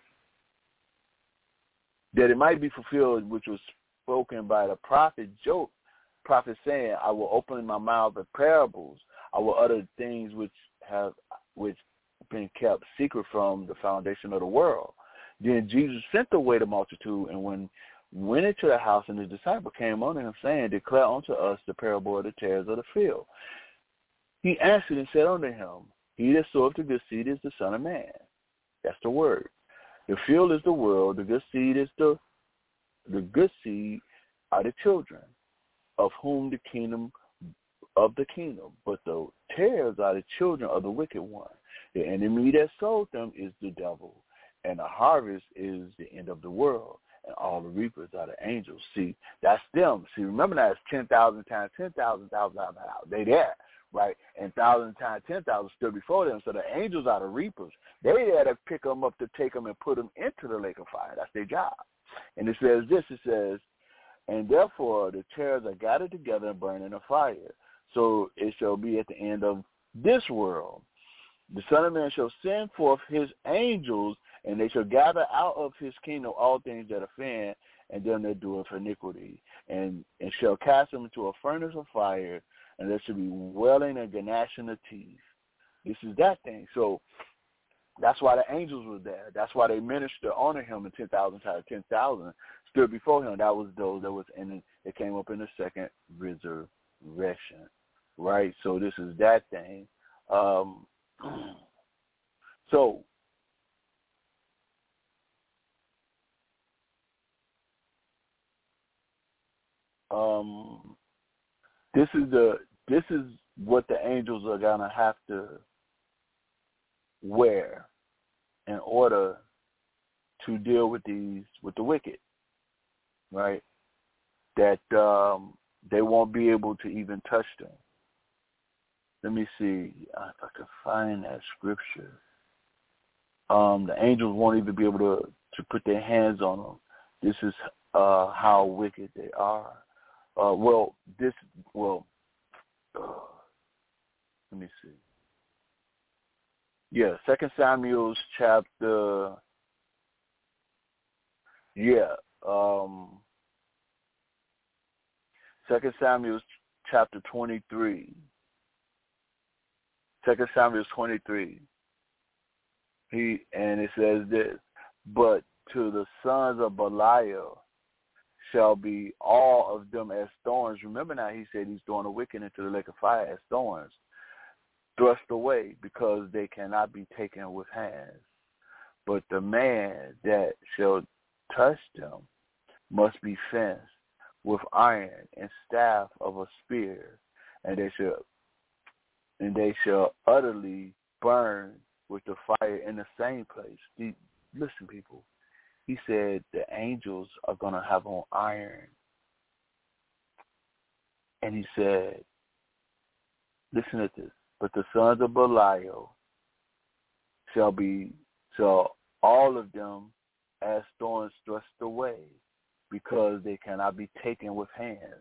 That it might be fulfilled, which was spoken by the prophet Job, prophet saying, I will open my mouth in parables. I will utter things which been kept secret from the foundation of the world. Then Jesus sent away the multitude, and went into the house, and his disciple came unto him, saying, Declare unto us the parable of the tares of the field. He answered and said unto him, He that soweth the good seed is the Son of Man. That's the word. The field is the world. The good seed is the good seed are the children, of whom the kingdom, but the tares are the children of the wicked one. The enemy that sowed them is the devil, and the harvest is the end of the world, and all the reapers are the angels. See, that's them. See, remember that it's 10,000 times 10,000, they there, right? And 1,000 times 10,000 stood before them. So the angels are the reapers. They there to pick them up, to take them and put them into the lake of fire. That's their job. And it says this, it says, and therefore the tares are gathered together and burned in a fire. So it shall be at the end of this world. The Son of Man shall send forth his angels, and they shall gather out of his kingdom all things that offend, and them that doeth iniquity, and shall cast them into a furnace of fire, and there shall be wailing and gnashing of teeth. This is that thing. So that's why the angels were there. That's why they ministered unto him, and 10,000 times 10,000 stood before him. That was those that was in. It came up in the second resurrection, right? So this is that thing. So this is what the angels are gonna have to wear in order to deal with the wicked, right? That they won't be able to even touch them. Let me see if I can find that scripture. The angels won't even be able to put their hands on them. This is how wicked they are. Let me see. Yeah, 2 Samuel's chapter. 2 Samuel's chapter 23. 2 Samuel 23. And it says this, but to the sons of Belial shall be all of them as thorns. Remember now, he said he's throwing the wicked into the lake of fire as thorns, thrust away, because they cannot be taken with hands. But the man that shall touch them must be fenced with iron and staff of a spear, and they shall utterly burn with the fire in the same place. Listen, people. He said the angels are going to have on iron. And he said, listen to this, but the sons of Belial shall all of them as thorns thrust away, because they cannot be taken with hands.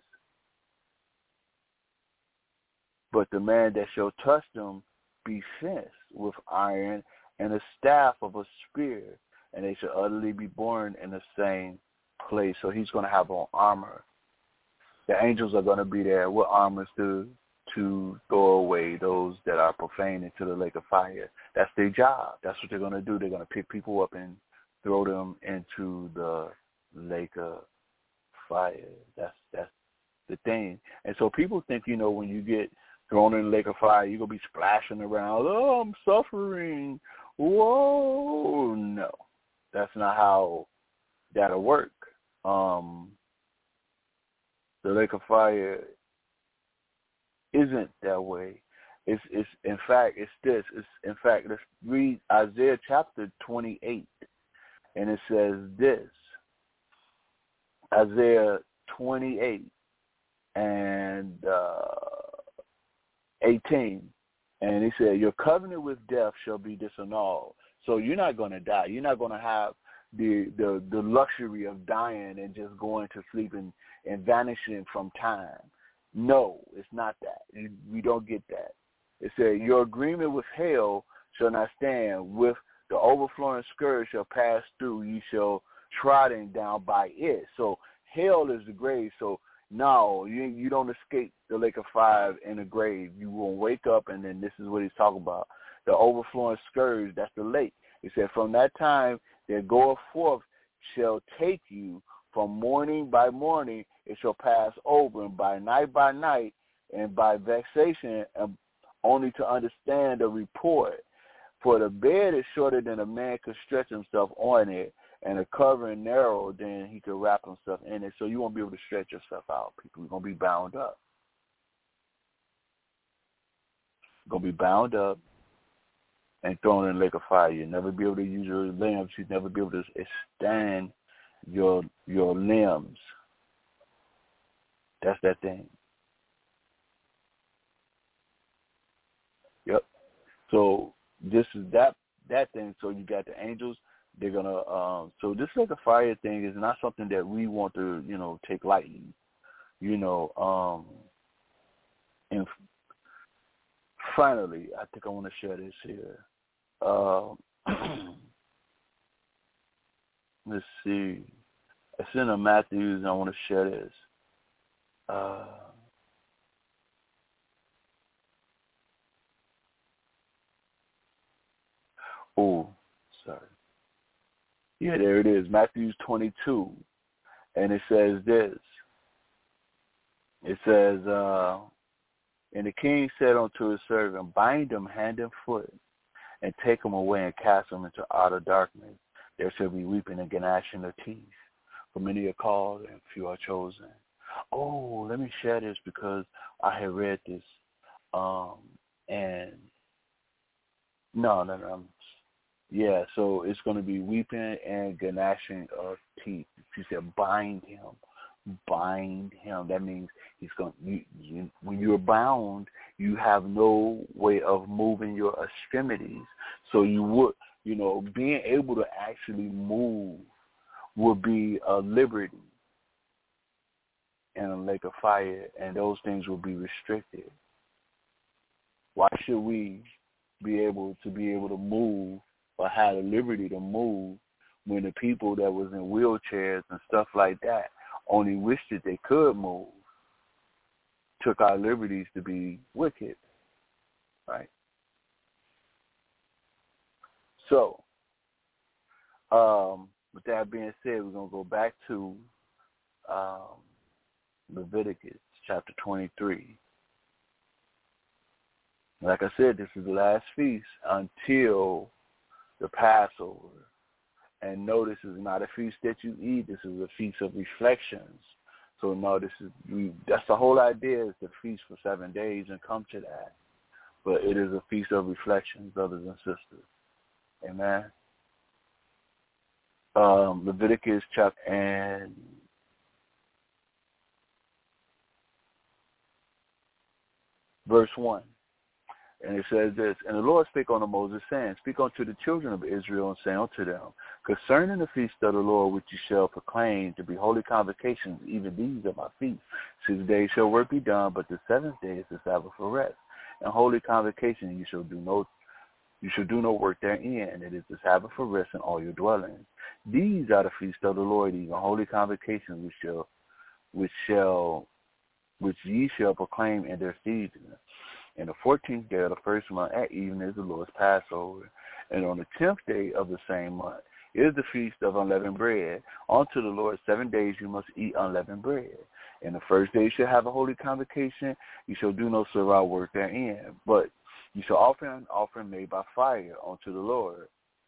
But the man that shall touch them be fenced with iron and a staff of a spear, and they shall utterly be born in the same place. So he's going to have on armor. The angels are going to be there with armors to throw away those that are profane into the lake of fire. That's their job. That's what they're going to do. They're going to pick people up and throw them into the lake of fire. That's the thing. And so people think, when you get thrown in the lake of fire, you're going to be splashing around. Oh, I'm suffering. Whoa. No, that's not how that'll work. The lake of fire isn't that way. It's in fact, it's this. Let's read Isaiah chapter 28, and it says this. Isaiah 28 and 18, and he said, your covenant with death shall be disannulled. So you're not going to die. You're not going to have the luxury of dying and just going to sleep and vanishing from time. No, it's not that. We don't get that. It said, your agreement with hell shall not stand. With the overflowing scourge shall pass through. You shall trodden down by it. So hell is the grave. So no, you don't escape the lake of fire in the grave. You will wake up, and then this is what he's talking about. The overflowing scourge, that's the lake. He said, from that time that goeth forth shall take you from morning by morning, it shall pass over, and by night, and by vexation, and only to understand the report. For the bed is shorter than a man could stretch himself on it, and the covering narrow than he could wrap himself in it. So you won't be able to stretch yourself out, people. You're going to be bound up. You're going to be bound up and thrown in a lake of fire. You'll never be able to use your limbs. You'll never be able to extend your limbs. That's that thing. Yep. So this is that thing. So you got the angels. They're gonna. So this lake of fire thing is not something that we want to, take lightly. And finally, I think I want to share this here. Let's see. It's in the Matthews, and I want to share this. Sorry. Yeah, there it is, Matthew 22. And it says this. It says, and the king said unto his servant, bind him hand and foot, and take him away and cast him into outer darkness. There shall be weeping and gnashing of teeth. For many are called and few are chosen. Oh, let me share this because I had read this. And no. Yeah, so it's going to be weeping and gnashing of teeth. She said, bind him. That means he's going. When you're bound, you have no way of moving your extremities. So you would, being able to actually move would be a liberty in a lake of fire, and those things will be restricted. Why should we be able to move or have the liberty to move when the people that was in wheelchairs and stuff like that only wished that they could move, took our liberties to be wicked, right? So, with that being said, we're going to go back to Leviticus chapter 23. Like I said, this is the last feast until the Passover. And no, this is not a feast that you eat. This is a feast of reflections. So no, that's the whole idea, is to feast for 7 days and come to that. But it is a feast of reflections, brothers and sisters. Amen. Leviticus chapter and verse 1. And it says this, and the Lord spake unto Moses, saying, speak unto the children of Israel, and say unto them, concerning the feast of the Lord, which you shall proclaim to be holy convocations, even these are my feasts. 6 days shall work be done, but the 7th day is the Sabbath for rest. And holy convocation you shall do no work therein, and it is the Sabbath for rest in all your dwellings. These are the feasts of the Lord, these are holy convocations which ye shall proclaim in their seasons. And the 14th day of the first month at evening is the Lord's Passover. And on the 10th day of the same month is the feast of unleavened bread. Unto the Lord 7 days you must eat unleavened bread. And the first day you shall have a holy convocation. You shall do no servile work therein. But you shall offer an offering made by fire unto the Lord.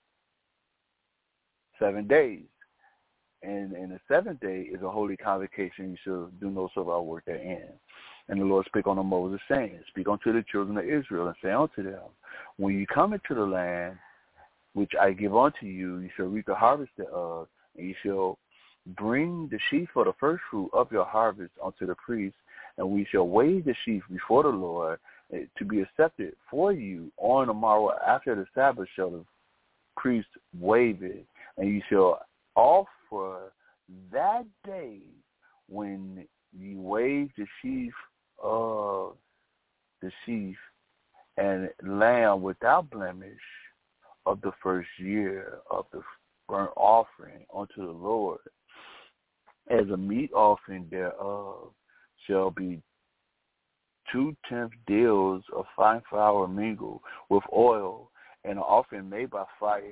7 days. And the 7th day is a holy convocation. You shall do no servile work therein. And the Lord spake unto Moses, saying, speak unto the children of Israel, and say unto them, when you come into the land which I give unto you, you shall reap the harvest thereof, and you shall bring the sheaf of the first fruit of your harvest unto the priest, and we shall wave the sheaf before the Lord to be accepted for you. On the morrow after the Sabbath shall the priest wave it, and you shall offer that day when you wave the sheaf of the sheaf and lamb without blemish of the first year of the burnt offering unto the Lord. As a meat offering thereof shall be 2/10 deals of fine flour mingled with oil, and an offering made by fire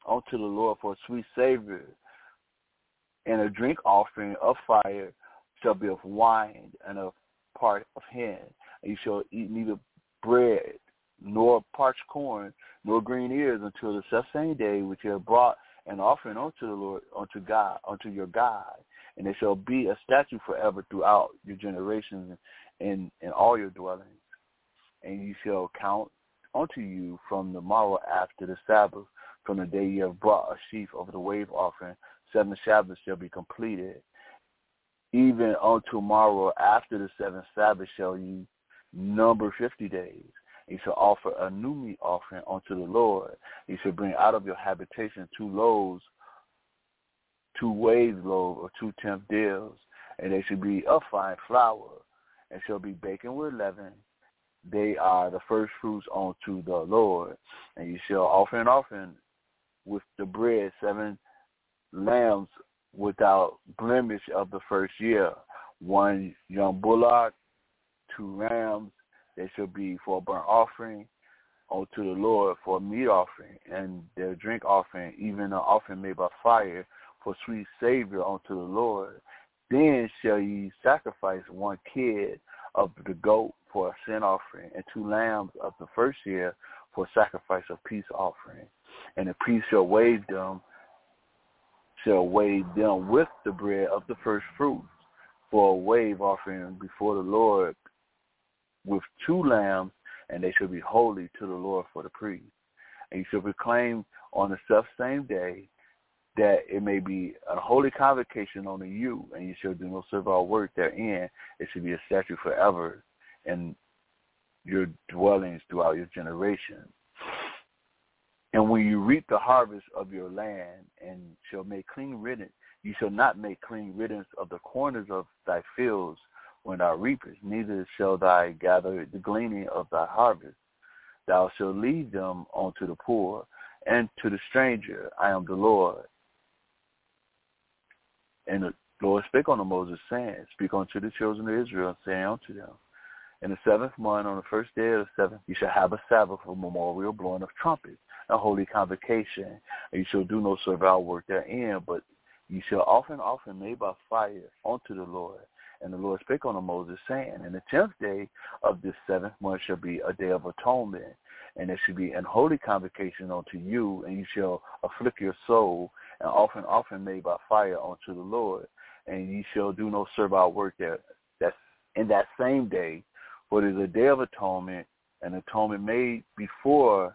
unto the Lord for a sweet savor, and a drink offering of fire shall be of wine and of part of hen. And you shall eat neither bread, nor parched corn, nor green ears until the selfsame day which you have brought an offering unto the Lord, unto God, unto your God. And it shall be a statute forever throughout your generations in all your dwellings. And you shall count unto you from the morrow after the Sabbath, from the day you have brought a sheaf of the wave offering, 7 Sabbaths shall be completed. Even on tomorrow after the 7th Sabbath shall you number 50 days. You shall offer a new meat offering unto the Lord. You shall bring out of your habitation 2 loaves, 2 wave loaves, or 2 tenth deals, and they shall be of fine flour, and shall be baken with leaven. They are the first fruits unto the Lord. And you shall offer an offering with the bread, 7 lambs without blemish of the first year, 1 young bullock, 2 rams. They shall be for a burnt offering unto the Lord, for a meat offering, and their drink offering, even an offering made by fire, for sweet savor unto the Lord. Then shall ye sacrifice 1 kid of the goat for a sin offering, and 2 lambs of the first year for sacrifice of peace offering. And the priest shall wave them with the bread of the first fruits for a wave offering before the Lord, with 2 lambs, and they shall be holy to the Lord for the priest. And you shall proclaim on the selfsame day that it may be a holy convocation unto you, and you shall do no servile work therein. It shall be a statute forever in your dwellings throughout your generations. And when you reap the harvest of your land, and shall make clean riddance, you shall not make clean riddance of the corners of thy fields when thou reapest, neither shall thou gather the gleaning of thy harvest. Thou shalt leave them unto the poor and to the stranger. I am the Lord. And the Lord spake unto Moses, saying, Speak unto the children of Israel, saying unto them, In the 7th month, on the first day of the 7th, you shall have a Sabbath of memorial blowing of trumpets, a holy convocation, and you shall do no servile work therein, but you shall offer an offering made by fire unto the Lord. And the Lord spake unto Moses, saying, In the 10th day of this 7th month shall be a day of atonement, and it shall be an holy convocation unto you, and you shall afflict your soul, and offer an offering made by fire unto the Lord. And ye shall do no servile work there. That's in that same day, for it is a day of atonement, an atonement made for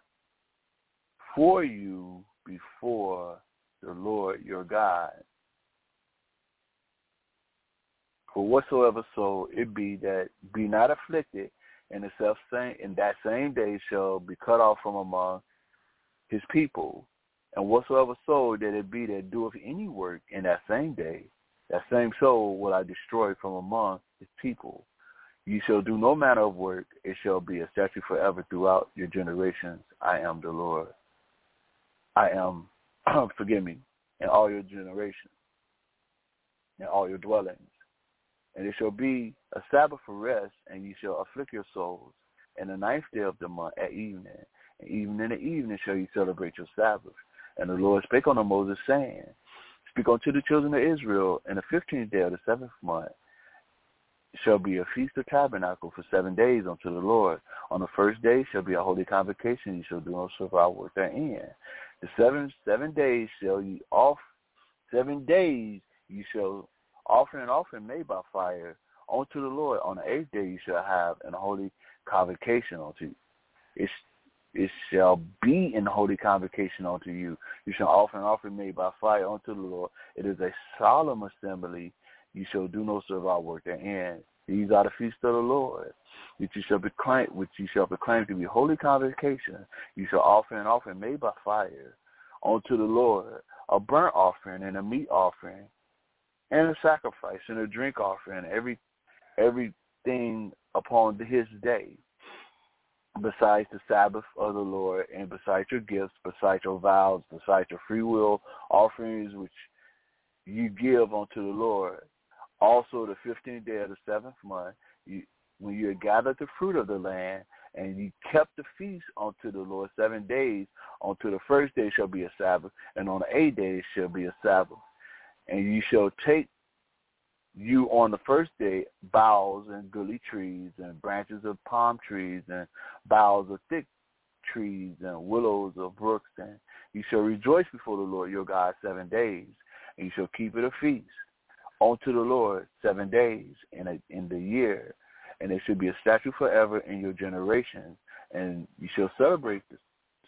you before the Lord your God. For whatsoever soul it be that be not afflicted in that same day shall be cut off from among his people. And whatsoever soul that it be that doeth any work in that same day, that same soul will I destroy from among his people. Ye shall do no manner of work. It shall be a statute forever throughout your generations. I am the Lord. I am, in all your generations, in all your dwellings. And it shall be a Sabbath for rest, and ye shall afflict your souls. And the 9th day of the month at evening, and even in the evening shall ye celebrate your Sabbath. And the Lord spake unto Moses, saying, Speak unto the children of Israel, in the 15th day of the 7th month shall be a feast of tabernacle for 7 days unto the Lord. On the first day shall be a holy convocation, ye shall do no servile work therein. The 7 days shall ye off. 7 days you shall offer an offering made by fire unto the Lord. On the 8th day you shall have an holy convocation unto you. It shall be an holy convocation unto you. You shall offer an offering made by fire unto the Lord. It is a solemn assembly. You shall do no servile work therein. These are the feasts of the Lord, which you shall proclaim to be holy convocation. You shall offer an offering made by fire unto the Lord, a burnt offering and a meat offering, and a sacrifice and a drink offering, everything upon his day, besides the Sabbath of the Lord, and besides your gifts, besides your vows, besides your free will offerings which you give unto the Lord. Also the 15th day of the 7th month, when you have gathered the fruit of the land, And you kept the feast unto the Lord 7 days. Unto the first day shall be a Sabbath, and on the 8th day shall be a Sabbath. And you shall take you on the first day boughs and goodly trees and branches of palm trees and boughs of thick trees and willows of brooks, and you shall rejoice before the Lord your God 7 days, and you shall keep it a feast unto the Lord 7 days in the year, and it should be a statute forever in your generations, and you shall celebrate it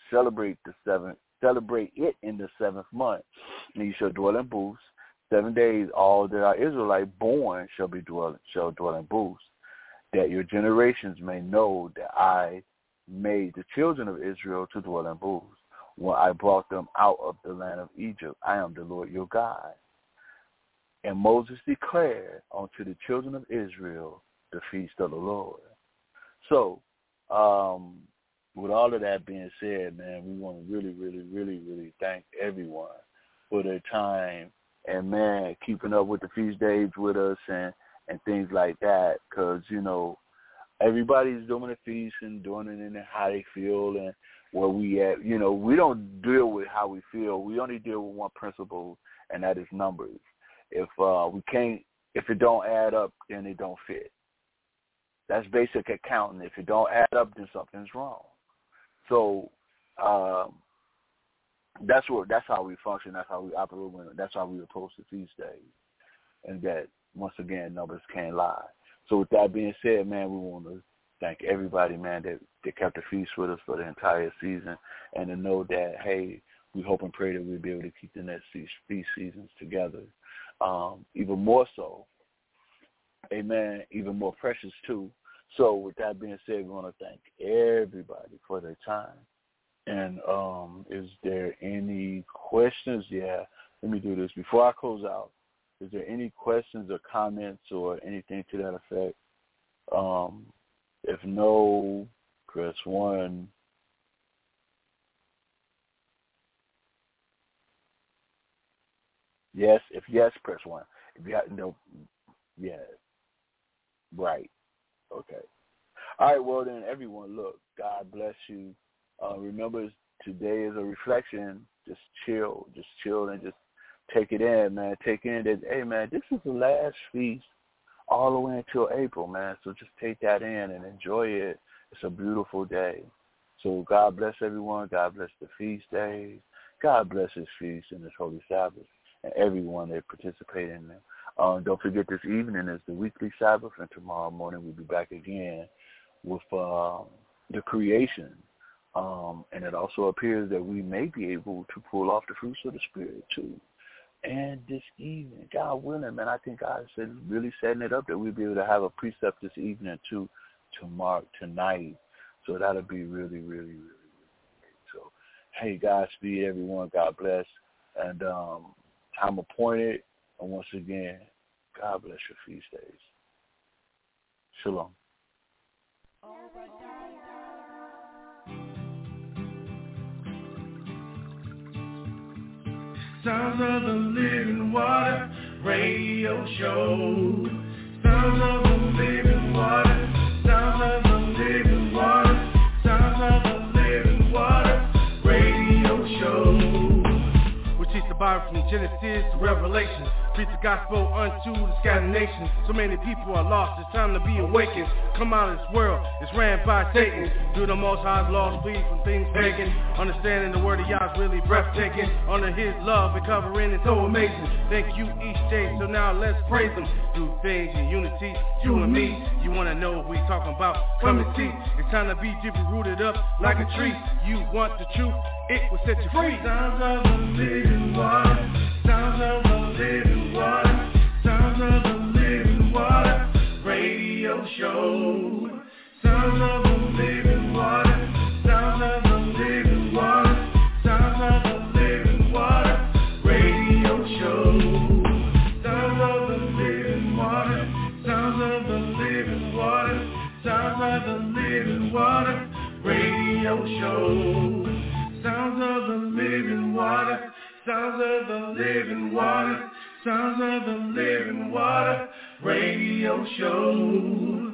in the 7th month, and you shall dwell in booths 7 days. All that are Israelite born shall dwell in booths, that your generations may know that I made the children of Israel to dwell in booths when I brought them out of the land of Egypt. I am the Lord your God. And Moses declared unto the children of Israel the feast of the Lord. So, with all of that being said, man, we want to really, really, really, really thank everyone for their time and, man, keeping up with the feast days with us and things like that, because, you know, everybody's doing a feast and doing it in how they feel and where we at. You know, we don't deal with how we feel. We only deal with one principle, and that is numbers. If it don't add up, then it don't fit. That's basic accounting. If it don't add up, then something's wrong. So that's how we function. That's how we operate. That's how we approach the feast days. And that, once again, numbers can't lie. So with that being said, man, we want to thank everybody, man, that kept the feast with us for the entire season, and to know that, hey, we hope and pray that we'll be able to keep the next feast seasons together. Even more so, amen, even more precious too. So with that being said, we want to thank everybody for their time. And is there any questions? Yeah, let me do this. Before I close out, is there any questions or comments or anything to that effect? If no, press 1. Yes, if yes, press 1. If you have no, yeah, right, okay. All right, well then, everyone, look, God bless you. Remember, today is a reflection. Just chill and just take it in, man. Take in that, hey, man, this is the last feast all the way until April, man. So just take that in and enjoy it. It's a beautiful day. So God bless everyone. God bless the feast days. God bless his feast and his holy Sabbath and everyone that participates in them. Don't forget, this evening is the weekly Sabbath, and tomorrow morning we'll be back again with the creation. And it also appears that we may be able to pull off the fruits of the Spirit, too. And this evening, God willing, man, I think God is really setting it up that we'll be able to have a precept this evening, too, to mark tonight. So that'll be really, really, really, really great. So, hey, Godspeed, everyone. God bless. And time appointed. And once again, God bless your feast days. Shalom. Sounds of the Living Water Radio Show. Sounds of the Living Water. Sounds of the Living Water. Sounds of the Living Water Radio Show. We teach the Bible from Genesis to Revelation. Preach the gospel unto the scattered nations. So many people are lost, it's time to be awakened. Come out of this world, it's ran by Satan. Do the Most High's laws, flee from things pagan. Understanding the word of Yah is really breathtaking. Under his love and covering is so amazing. Thank you each day, so now let's praise him. Do things in unity, you and me. You wanna know what we talking about? Come and see. It's time to be deeply rooted up like a tree. You want the truth, it will set you free. Sounds of the living water. Sounds of the living water. Sounds of the living water radio show. Sounds of the living water. Sounds of the living water. Sounds of the living water radio show. Sounds of the living water. Sounds of the living water. Sounds of the living water radio show. Sounds of the living water. Sounds of the living water. Sounds of the living water radio show.